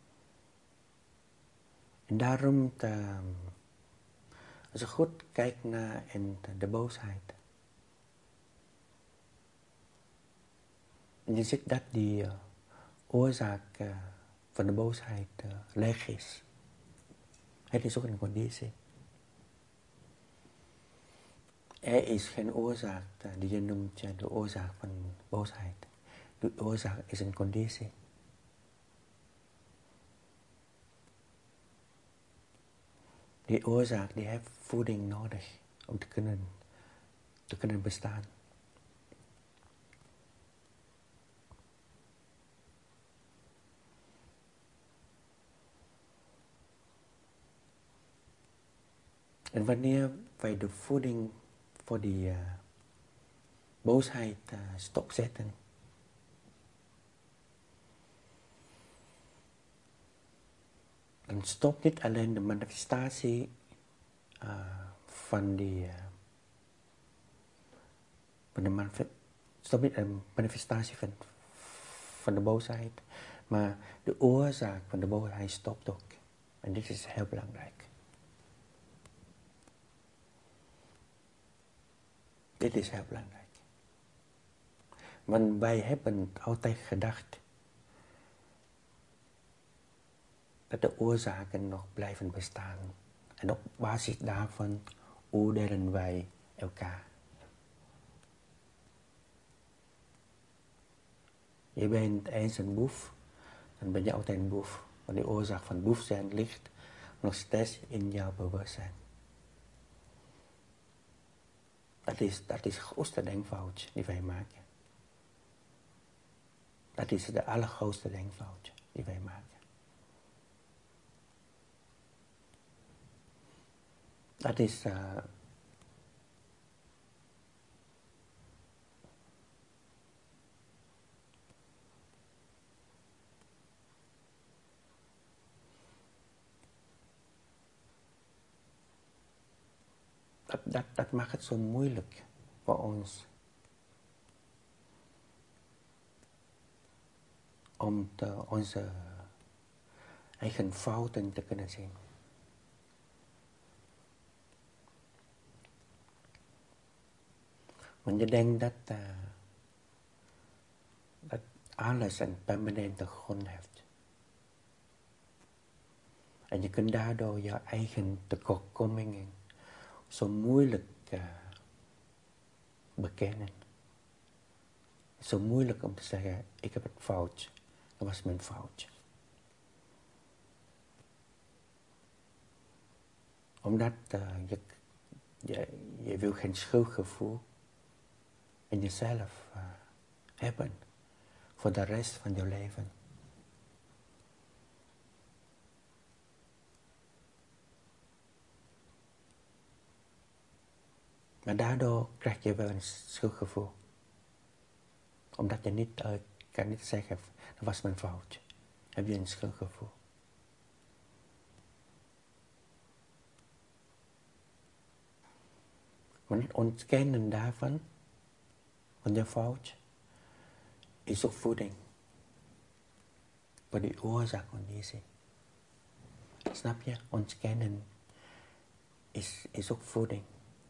En daarom, te, als je goed kijkt naar in de, de boosheid. En je ziet dat die uh, oorzaak uh, van de boosheid uh, leeg is. Het is ook een conditie. Er is geen oorzaak uh, die je noemt uh, de oorzaak van boosheid. De oorzaak is een conditie. Die oorzaak die heeft voeding nodig om te kunnen, te kunnen bestaan. En wanneer wij de voeding voor die uh, boosheid uh, stopzetten, dan stopt niet alleen de manifestatie uh, van die uh, van de manif stopt niet de manifestatie van, van de boosheid, maar de oorzaak van de boosheid stopt ook. En dit is heel belangrijk. Dit is heel belangrijk. Want wij hebben altijd gedacht dat de oorzaken nog blijven bestaan. En op basis daarvan oordelen wij elkaar. Je bent eens een boef, dan ben je altijd een boef. Want de oorzaak van boef zijn ligt nog steeds in jouw bewustzijn. Dat is, dat is het grootste denkfout die wij maken. Dat is de allergrootste denkfout die wij maken. Dat is uh, dat, dat, dat maakt het zo moeilijk voor ons om te, onze eigen fouten te kunnen zien. Want je denkt dat, uh, dat alles een permanente grond heeft. En je kunt daardoor je eigen tekortkomingen zo moeilijk uh, bekennen. Zo moeilijk om te zeggen, ik heb het fout. Dat was mijn fout. Omdat uh, je, je, je wil geen schuldgevoel in jezelf uh, hebben voor de rest van je leven. Maar daardoor krijg je wel een schuldgevoel. Omdat je niet uh, kan niet zeggen, dat was mijn fout. Heb je een schuldgevoel. Want het ontkennen daarvan, van je fout, is ook voeding. Voor die oorzaakconditie. Snap je? Ontkennen is, is ook voeding.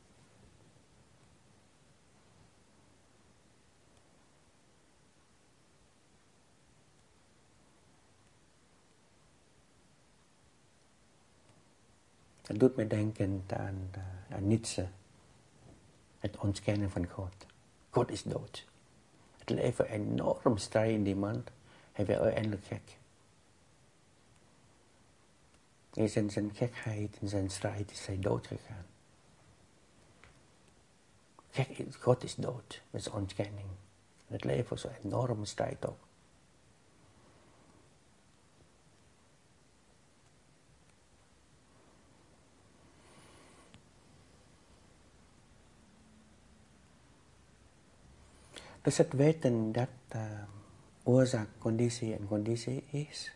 Het doet me denken aan, uh, aan Nietzsche. Het ontkennen van God. God is dood. Het leven enorm strijd in die man. Hij werd uiteindelijk gek. In zijn gekheid, in zijn strijd is hij dood gegaan. Gek, God is dood met zijn ontkenning. Het leven was een enorme strijd ook. Dus het weten dat uh, oorzaak, conditie en conditie is.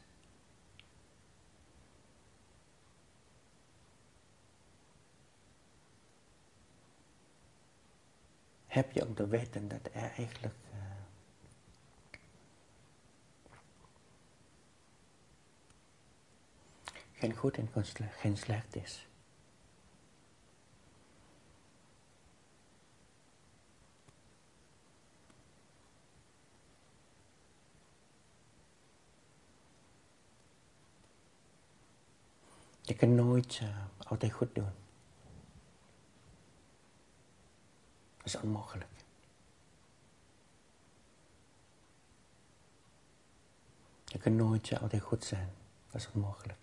Heb je om te weten dat er eigenlijk uh, geen goed en geen slecht is. Je kan nooit uh, altijd goed doen. Dat is onmogelijk. Je kan nooit uh, altijd goed zijn. Dat is onmogelijk.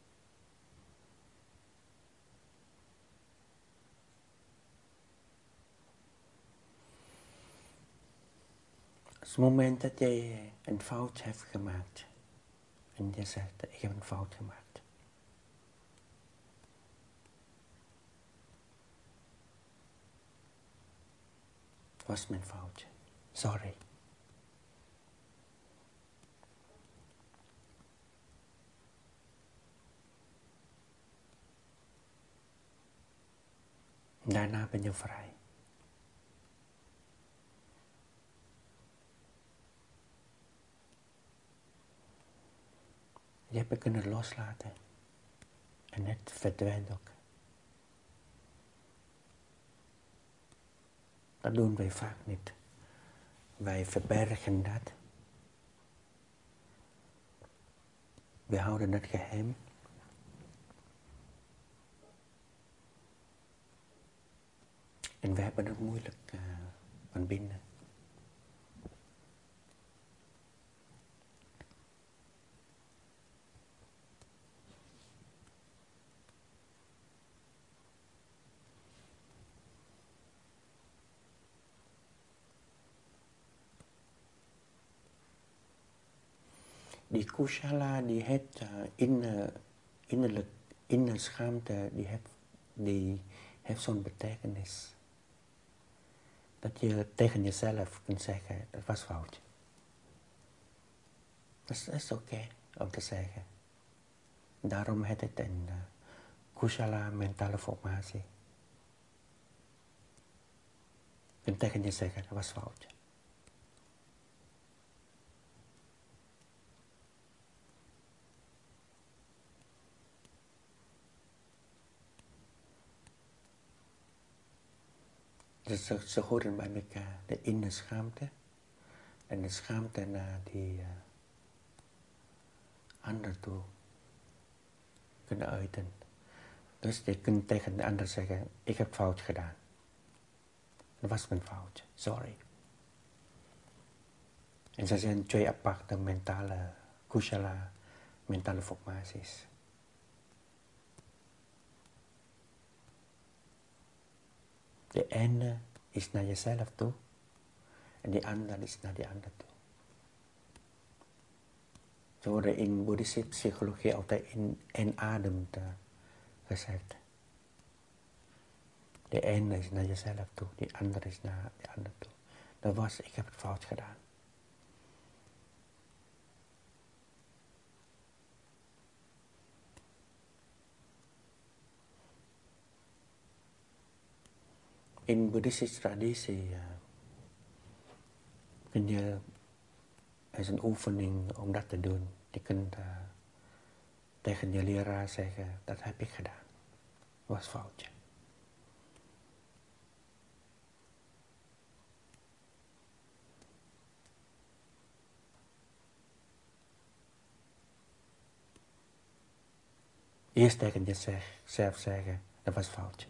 Op het moment dat jij een fout hebt gemaakt. En je zegt, ik heb een fout gemaakt. Het was mijn fout. Sorry. Daarna ben je vrij. Je hebt het kunnen loslaten. En het verdwijnt ook. Dat doen wij vaak niet. Wij verbergen dat. We houden het geheim. En we hebben het moeilijk uh, van binnen. Die kushala, die heeft uh, inner, innerlijk, inner schaamte, die heeft, die heeft zo'n betekenis. Dat je tegen jezelf kunt zeggen, dat was fout. Dat is, is oké okay om te zeggen. Daarom heet het een uh, kushala mentale formatie. Je kunt tegen je zeggen, dat was fout. Dus ze, ze horen bij elkaar, de inner schaamte en de schaamte naar die uh, ander toe kunnen uiten. Dus je kunt tegen de ander zeggen, ik heb fout gedaan. Dat was mijn fout, sorry. En ze zijn twee aparte mentale, kushala, mentale formaties. De ene is naar jezelf toe en de andere is naar de ander toe. Ze worden in boeddhistische psychologie altijd in één adem te, gezegd. De ene is naar jezelf toe, de andere is naar de ander toe. Dat was, ik heb het fout gedaan. In boeddhistische traditie uh, kun je, er is een oefening om dat te doen. Je kunt uh, tegen je leraar zeggen, dat heb ik gedaan. Dat was foutje. Eerst tegen jezelf zeggen, dat was foutje.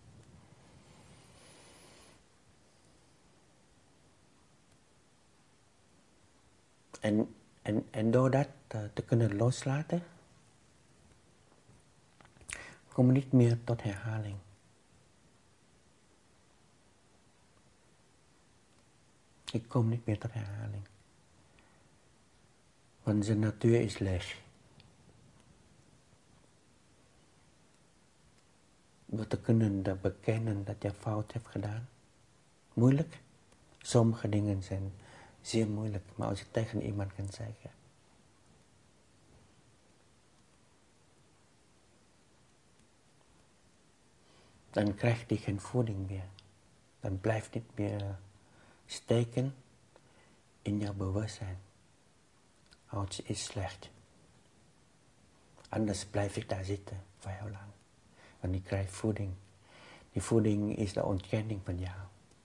En, en, en door dat uh, te kunnen loslaten, kom je niet meer tot herhaling. Ik kom niet meer tot herhaling. Want zijn natuur is leeg. Door te kunnen dat bekennen dat je fout hebt gedaan. Moeilijk. Sommige dingen zijn zeer moeilijk. Maar als je tegen iemand kan zeggen. Dan krijgt hij geen voeding meer. Dan blijft niet meer steken in jouw bewustzijn. Als is slecht. Anders blijf ik daar zitten voor heel lang. Want die krijgt voeding. Die voeding is de ontkenning van jou.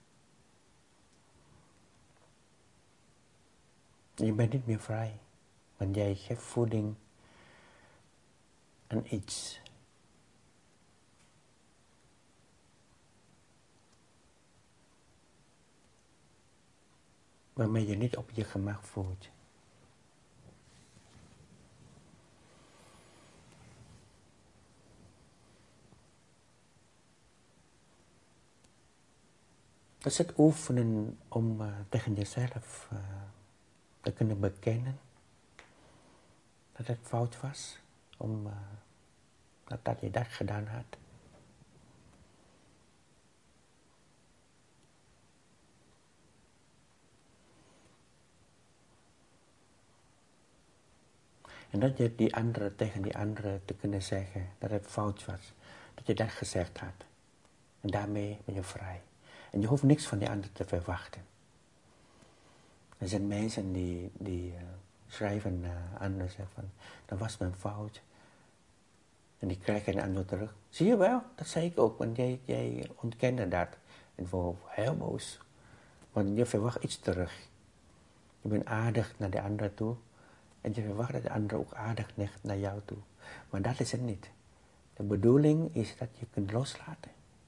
Je bent niet meer vrij. Want jij geeft voeding aan iets waarmee je niet op je gemak voelt. Dat is het oefenen om uh, tegen jezelf uh, te kunnen bekennen dat het fout was, om uh, dat, dat je dat gedaan had. En dat je die andere tegen die andere te kunnen zeggen dat het fout was, dat je dat gezegd had. En daarmee ben je vrij. En je hoeft niks van die ander te verwachten. Er zijn mensen die, die uh, schrijven naar anderen zeggen van, dat was mijn fout. En die krijgen een antwoord terug. Zie je wel, dat zei ik ook, want jij, jij ontkende dat. En voor heel boos. Want je verwacht iets terug. Je bent aardig naar de ander toe. En je verwacht dat de ander ook aardig naar jou toe. Maar dat is het niet. De bedoeling is dat je kunt loslaten.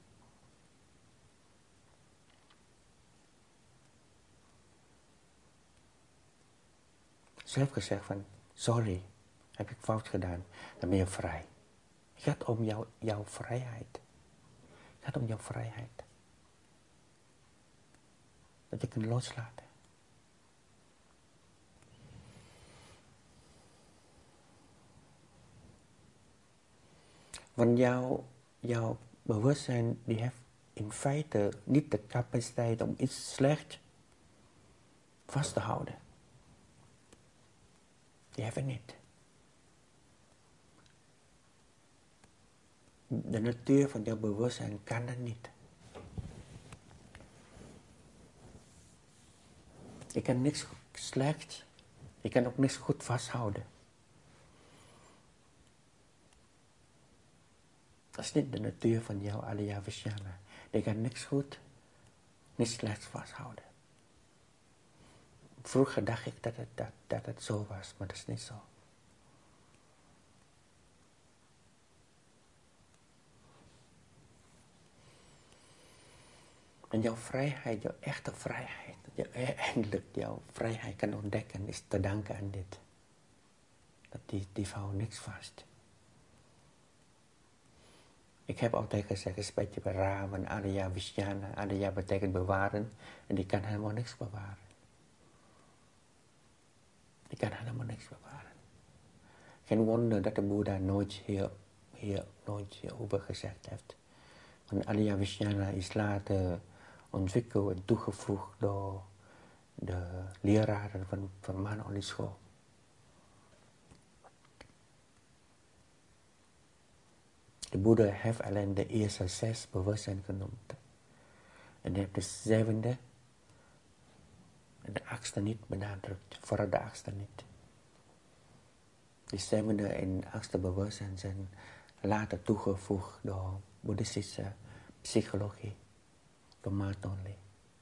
Zelf gezegd van, sorry, heb ik fout gedaan. Dan ben je vrij. Het gaat om jou, jouw vrijheid. Het gaat om jouw vrijheid. Dat je kunt loslaten. Want jouw, jouw bewustzijn, die heeft in feite niet de capaciteit om iets slechts vast te houden. Die heeft het niet. De natuur van jouw bewustzijn kan dat niet. Je kan niks slechts, je kan ook niks goed vasthouden. Dat is niet de natuur van jouw Alaya Vijnana. Je kan niks goed, niks slechts vasthouden. Vroeger dacht ik dat het, dat, dat het zo was, maar dat is niet zo. En jouw vrijheid, jouw echte vrijheid, dat je eindelijk jouw vrijheid kan ontdekken, is te danken aan dit. Dat die, die houden niks vast. Ik heb altijd gezegd, het is een beetje raar, want Alaya Vijnana, Alaya betekent bewaren, en die kan helemaal niks bewaren. Die kan helemaal niks bewaren. Geen wonder dat de Boeddha nooit hier, hier, nooit hierover gezegd heeft. Want Alaya Vijnana is later ontwikkeld en toegevoegd door de leraren van, van Manoli school. De Boeddha heeft alleen de eerste zes bewustzijn genoemd. En hij heeft de zevende en de achtste niet benadrukt, vooral de achtste niet. De zevende en achtste bewustzijn zijn later toegevoegd door boeddhistische psychologie, door Manoli.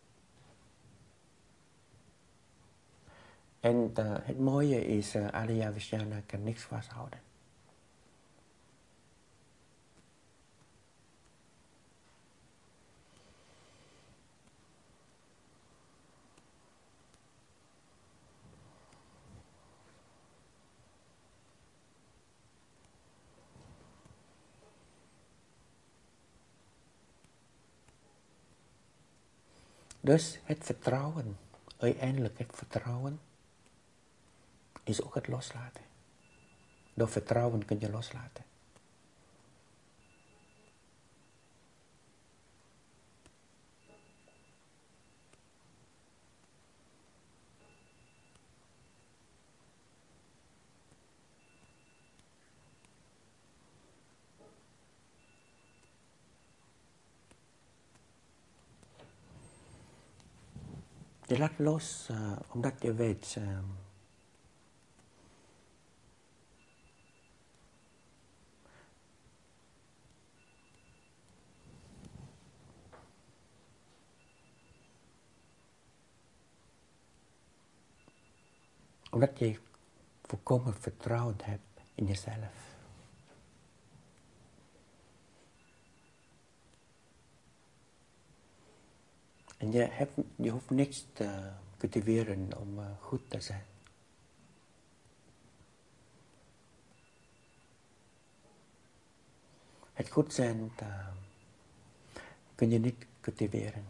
En uh, het mooie is, uh, Alaya Vijnana kan niks vasthouden. Dus het vertrouwen, uiteindelijk het vertrouwen, is ook het loslaten. Door vertrouwen kun je loslaten. Je laat los, uh, omdat je weet, uh, omdat je volkomen vertrouwen hebt in jezelf. En je, hebt, je hoeft niks te, cultiveren om uh, goed te zijn. Het goed zijn uh, kun je niet cultiveren.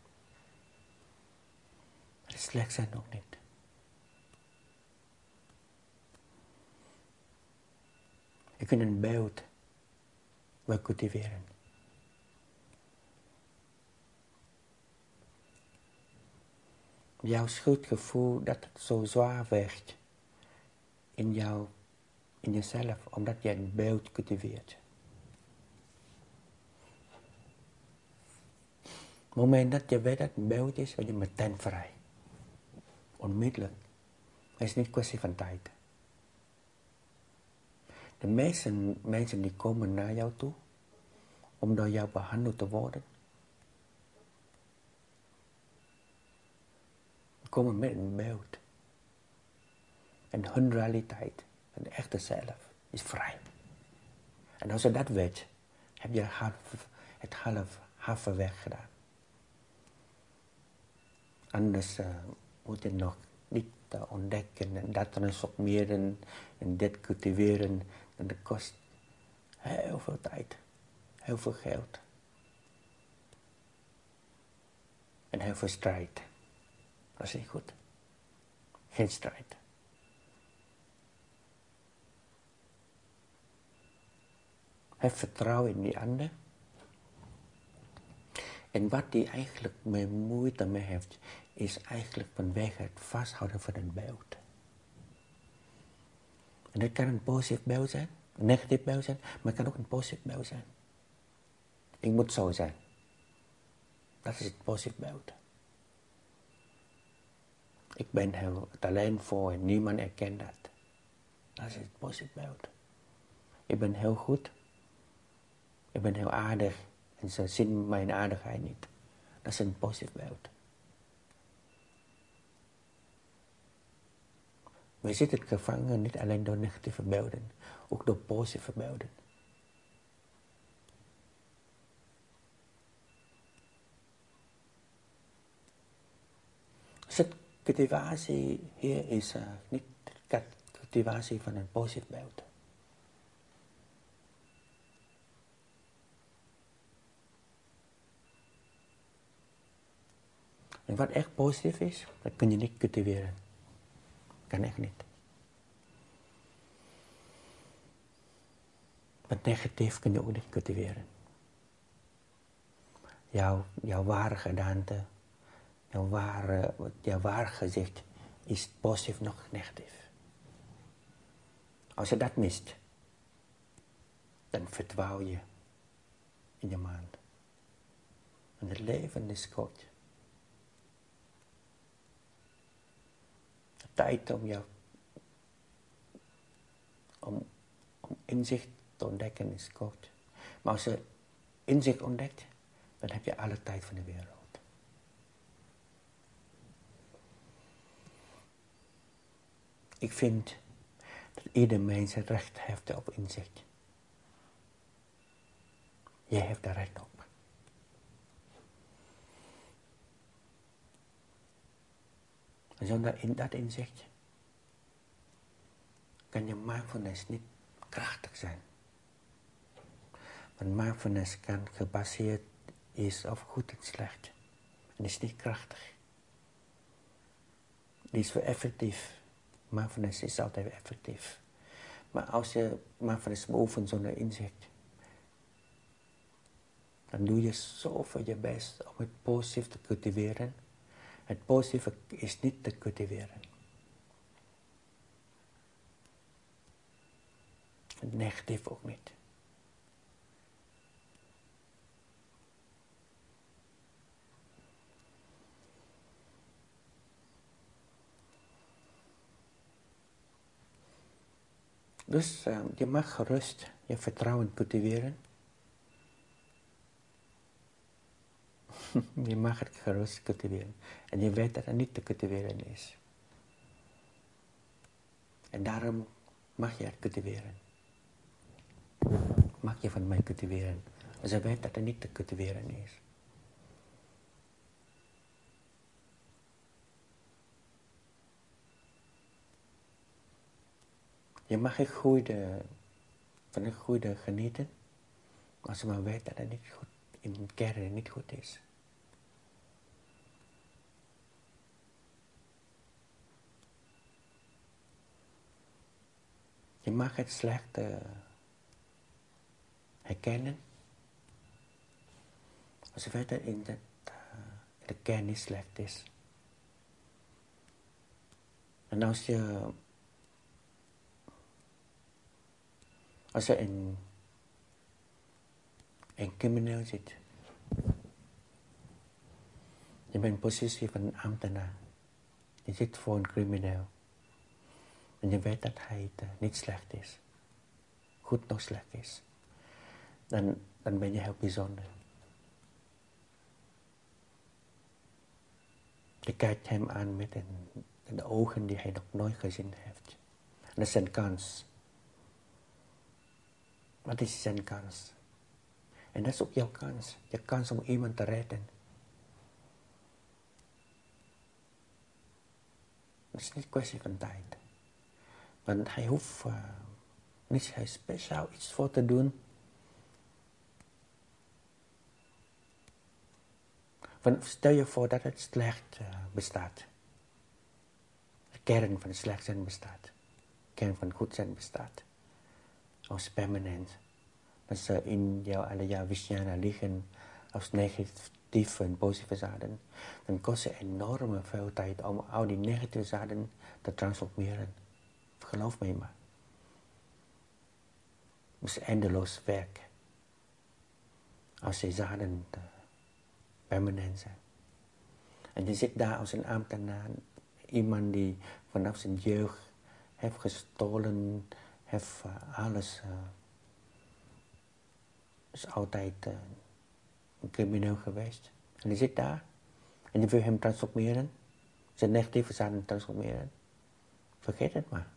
Het slecht zijn ook niet. Je kunt een beeld wel cultiveren. Jouw schuldgevoel dat het zo zwaar weegt in, jou, in jezelf, omdat je een beeld cultiveert. Op het moment dat je weet dat het een beeld is, ben je meteen vrij. Onmiddellijk. Het is niet een kwestie van tijd. De meeste mensen die komen naar jou toe, om door jou behandeld te worden, komen met een beeld. En hun realiteit, een echte zelf, is vrij. En als je dat weet, heb je half, het half, halve weg gedaan. Anders uh, moet je nog niet uh, ontdekken en dat transformeren en dit cultiveren. En dat kost heel veel tijd, heel veel geld. En heel veel strijd. Dat is niet goed. Geen strijd. Heb vertrouwen in die ander. En wat die eigenlijk met moeite mee heeft, is eigenlijk vanwege het vasthouden van een beeld. En dat kan een positief beeld zijn, een negatief beeld zijn, maar het kan ook een positief beeld zijn. Ik moet zo zijn. Dat is het positief beeld. Ik ben heel alleen voor en niemand erkent dat. Dat is het positief beeld. Ik ben heel goed. Ik ben heel aardig. En ze zien mijn aardigheid niet. Dat is een positief beeld. We zitten gevangen niet alleen door negatieve beelden, ook door positieve beelden. Dus het cultivatie hier is uh, niet de cultivatie van een positief beeld. En wat echt positief is, dat kun je niet cultiveren. Kan echt niet. Wat negatief kun je ook niet cultiveren. Jouw, jouw ware gedaante, jouw ware, jouw ware gezicht is positief nog negatief. Als je dat mist, dan verdwaal je in je mind. En het leven is kort. De tijd om jou, om, om inzicht te ontdekken is kort. Maar als je inzicht ontdekt, dan heb je alle tijd van de wereld. Ik vind dat ieder mens het recht heeft op inzicht. Jij hebt daar recht op. En zonder in dat inzicht kan je mindfulness niet krachtig zijn. Want mindfulness kan gebaseerd is op goed en slecht. En is niet krachtig. Die is wel effectief. Mindfulness is altijd effectief. Maar als je mindfulness beoefent zonder inzicht, dan doe je zoveel je best om het positief te cultiveren. Het positieve is niet te cultiveren. Het negatief ook niet. Dus uh, je mag gerust je vertrouwen cultiveren. Je mag het gerust cultiveren. En je weet dat het niet te cultiveren is. En daarom mag je het cultiveren. Mag je van mij cultiveren. Als je weet dat het niet te cultiveren is. Je mag het goede, van het goede genieten, als je maar weet dat het niet goed, in de kern niet goed is. Je mag het slechte herkennen, als je weet dat in de, uh, de kern niet slecht is. En als je, als je in een crimineel zit, je bent in positie van een ambtenaar, je zit voor een crimineel, en je weet dat hij uh, niet slecht is, goed nog slecht is, dan, dan ben je heel bijzonder. Je kijkt hem aan met een, de ogen die hij nog nooit gezien heeft. En dat is zijn kans. Wat is zijn kans? En dat is ook jouw kans. Je kans om iemand te redden. Het is niet een kwestie van tijd. Want hij hoeft uh, niet speciaal iets voor te doen. Want stel je voor dat het slecht uh, bestaat. De kern van het slecht zijn bestaat. De kern van het goed zijn bestaat. Als permanent. Dat ze in jouw alaya vijnana liggen als negatieve en positieve zaden. Dan kost het enorme veel tijd om al die negatieve zaden te transformeren. Geloof mij maar. Het is eindeloos werk. Als die zaden uh, permanent zijn. En je zit daar als een ambtenaar, iemand die vanaf zijn jeugd heeft gestolen, heeft uh, alles, uh, is altijd uh, een crimineel geweest. En je zit daar en je wil hem transformeren, zijn negatieve zaden transformeren. Vergeet het maar.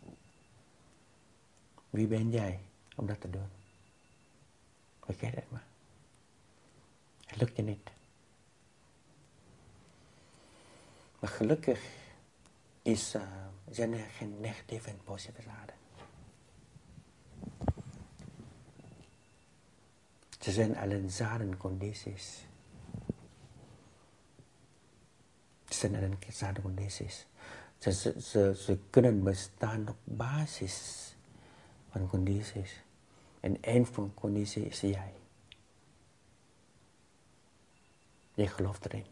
Wie ben jij om dat te doen? Vergeet het maar. Het lukt je niet. Maar gelukkig is, uh, zijn er geen negatieve en positieve zaden. Ze zijn alleen zadencondities. Ze zijn alleen zadencondities. Ze, ze, ze, ze kunnen bestaan op basis van condities. En één van de condities is jij. Je gelooft erin.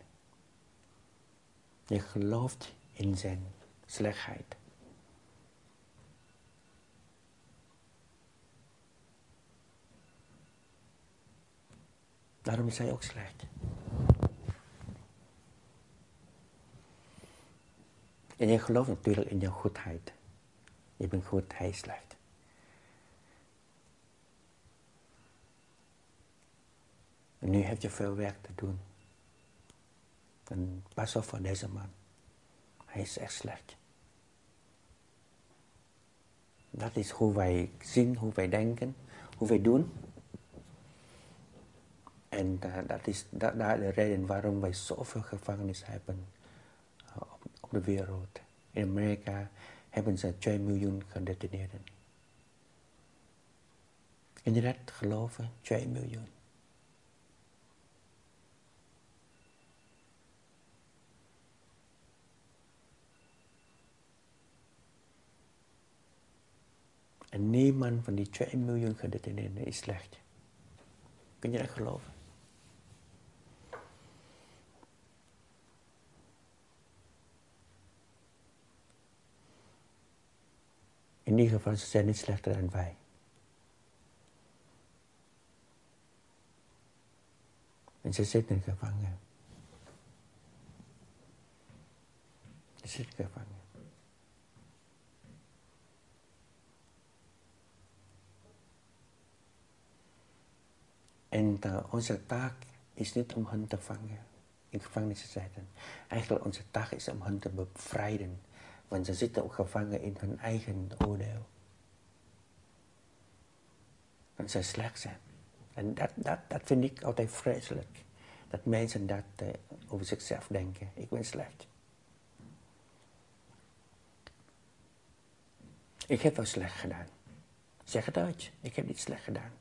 Je gelooft in zijn slechtheid. Daarom is hij ook slecht. En je gelooft natuurlijk in jouw goedheid. Je bent goed, hij is slecht. En nu heb je veel werk te doen. En pas op voor deze man. Hij is echt slecht. Dat is hoe wij zien, hoe wij denken, hoe wij doen. En uh, dat is dat, dat de reden waarom wij zoveel gevangenis hebben uh, op, op de wereld. In Amerika hebben ze twee miljoen gedetineerden. Kun je dat geloven? twee miljoen. En niemand van die twee miljoen gedetineerden is slecht. Kun je dat geloven? In ieder geval, ze zijn niet slechter dan wij. En ze zitten gevangen. Ze zitten gevangen. En uh, onze taak is niet om hen te vangen, in gevangenis te zetten. Eigenlijk onze taak is om hen te bevrijden. Want ze zitten ook gevangen in hun eigen oordeel. Want ze slecht zijn. En dat, dat, dat vind ik altijd vreselijk. Dat mensen dat uh, over zichzelf denken. Ik ben slecht. Ik heb wel slecht gedaan. Zeg het uit, ik heb niet slecht gedaan.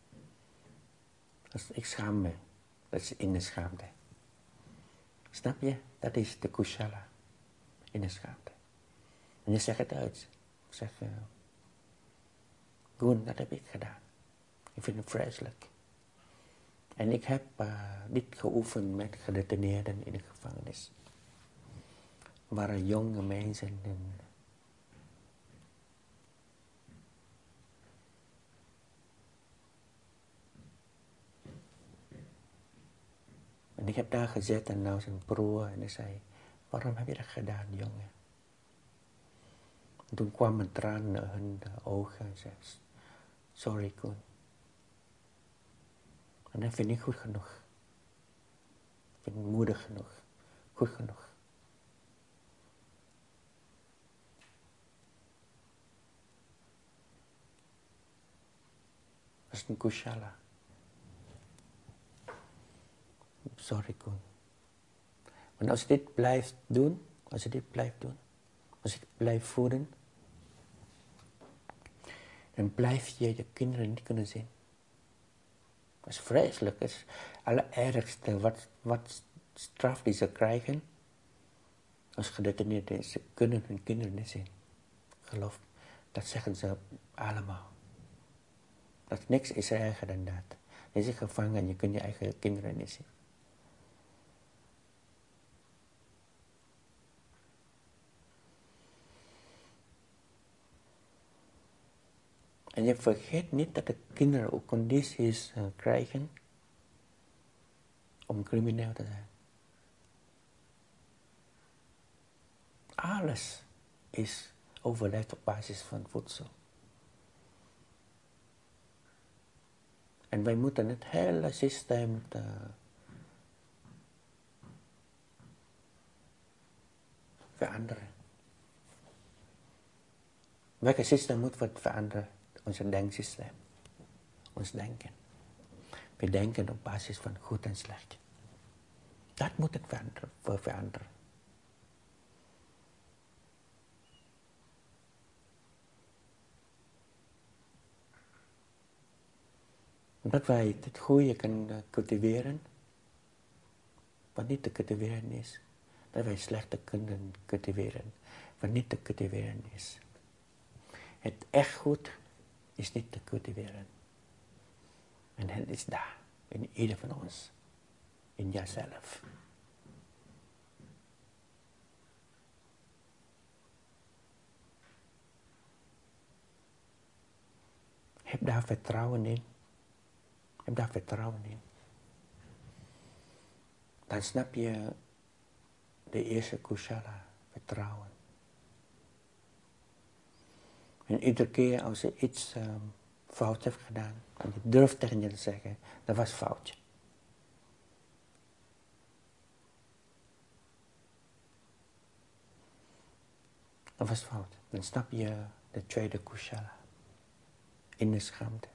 Dus ik schaam me. Dat is in de schaamte. Snap je? Dat is de kushala. In de schaamte. En je zegt het uit. Zeg, uh, Gun, dat heb ik gedaan. Ik vind het vreselijk. En ik heb uh, dit geoefend met gedetineerden in de gevangenis. Waren jonge mensen en En ik heb daar gezet en nou zijn broer en hij zei, waarom heb je dat gedaan, jongen? En toen kwam een traan naar hun ogen en zei, sorry, Koen. En dat vind ik goed genoeg. Ik vind het moedig genoeg. Goed genoeg. Dat is een kushala. Sorry, Koen. Maar als je dit blijft doen, als je dit blijft doen, als je het blijft voeden, dan blijf je je kinderen niet kunnen zien. Dat is vreselijk. Dat is het allerergste wat, wat straf die ze krijgen. Als gedetineerden, ze kunnen hun kinderen niet zien. Geloof, dat zeggen ze allemaal. Dat niks is erger dan dat. Je zit gevangen en je kunt je eigen kinderen niet zien. En je vergeet niet dat de kinderen ook condities uh, krijgen om crimineel te zijn. Alles is overleefd op basis van voedsel. En wij moeten het hele systeem te veranderen. Welk systeem moeten we veranderen? Ons denksysteem. Ons denken. We denken op basis van goed en slecht. Dat moet het veranderen. veranderen. Dat wij het goede kunnen cultiveren, wat niet te cultiveren is. Dat wij slechte kunnen cultiveren, wat niet te cultiveren is. Het echt goed is niet te cultiveren. En het is daar, in ieder van ons, in jezelf. Heb daar vertrouwen in. Heb daar vertrouwen in. Dan snap je de eerste kushala, vertrouwen. En iedere keer als je iets um, fout hebt gedaan, en je durft tegen je te zeggen, dat was foutje. Dat was fout. Dan snap je de tweede kushala. In de schaamte.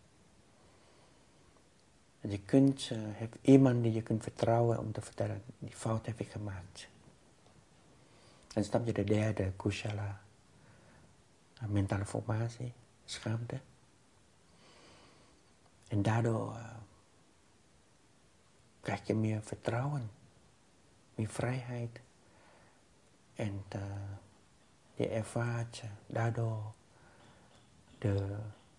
En je kunt, uh, hebt iemand die je kunt vertrouwen om te vertellen, die fout heb ik gemaakt. En snap je de derde kushala, mentale formatie, schaamte. En daardoor uh, krijg je meer vertrouwen, meer vrijheid. En uh, je ervaart uh, daardoor de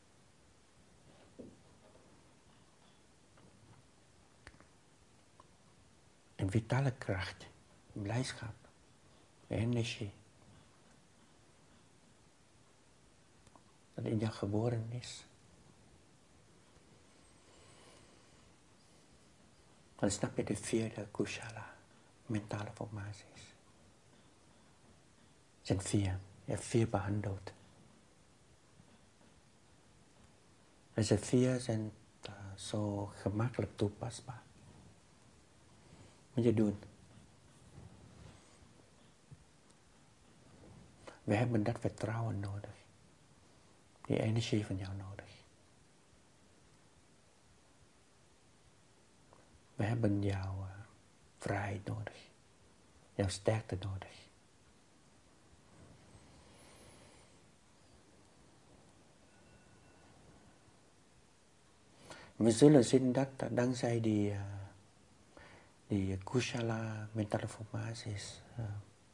een vitale kracht, blijdschap, energie. Dat in jou geboren is. Dan snap je de vierde kushala, mentale formaties. Het zijn vier. Je hebt vier behandeld. Deze vier zijn uh, zo gemakkelijk toepasbaar. Moet je doen. We hebben dat vertrouwen nodig. Die energie van jou nodig. We hebben jouw uh, vrijheid nodig. Jouw sterkte nodig. We zullen zien dat dankzij die, uh, die kushala mentale formaties uh,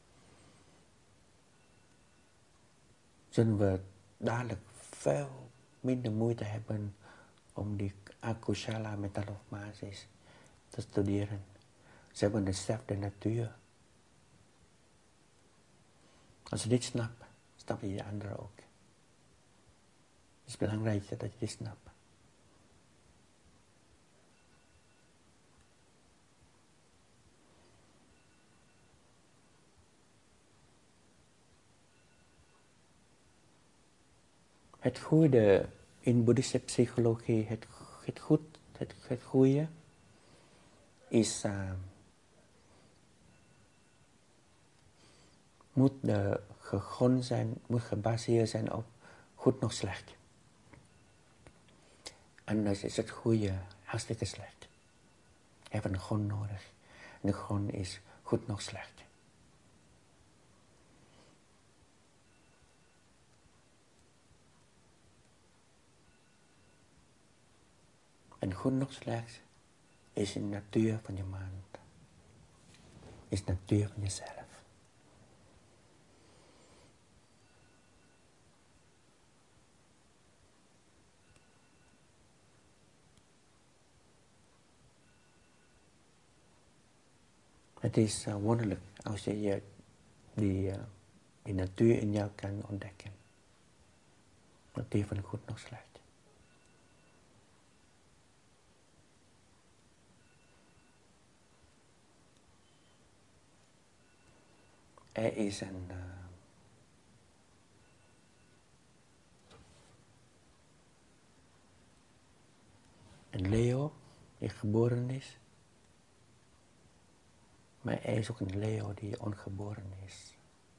zullen we dadelijk veel minder moeite hebben om die akushala mentale formaties te studeren. Ze hebben dezelfde natuur. Als je dit snapt, snap je de andere ook. Het is belangrijk dat je dit snapt. Het goede in boeddhistische psychologie, het, het, goed, het, het goede is, uh, moet de gegrond zijn, moet gebaseerd zijn op goed nog slecht. Anders is het goede hartstikke slecht. Je hebt een grond nodig. En de grond is goed nog slecht. En goed nog slecht is de natuur van je mind. Is de natuur van jezelf. Het is uh, wonderlijk als je, je die, uh, die natuur in jou kan ontdekken. Natuur van goed nog slecht. Er is een, uh, een leeuw die geboren is. Maar er is ook een leeuw die ongeboren is.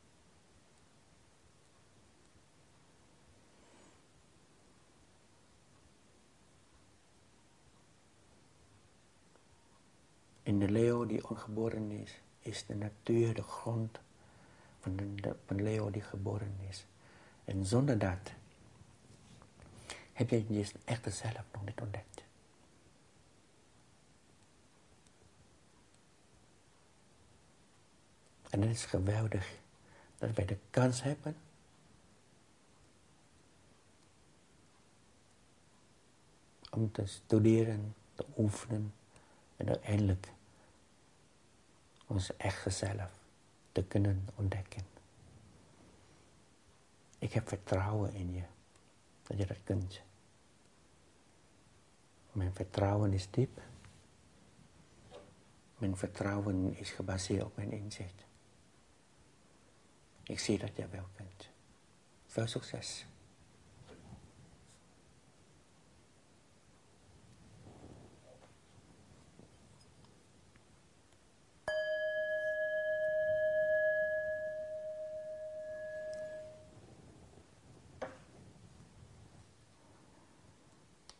In de leeuw die ongeboren is, is de natuur de grond van de, de van leeuw die geboren is. En zonder dat heb je je echte zelf nog niet ontdekt. En het is geweldig dat wij de kans hebben om te studeren, te oefenen en uiteindelijk onze echte zelf te kunnen ontdekken. Ik heb vertrouwen in je, dat je dat kunt. Mijn vertrouwen is diep. Mijn vertrouwen is gebaseerd op mijn inzicht. Ik zie dat jij wel kunt. Veel succes.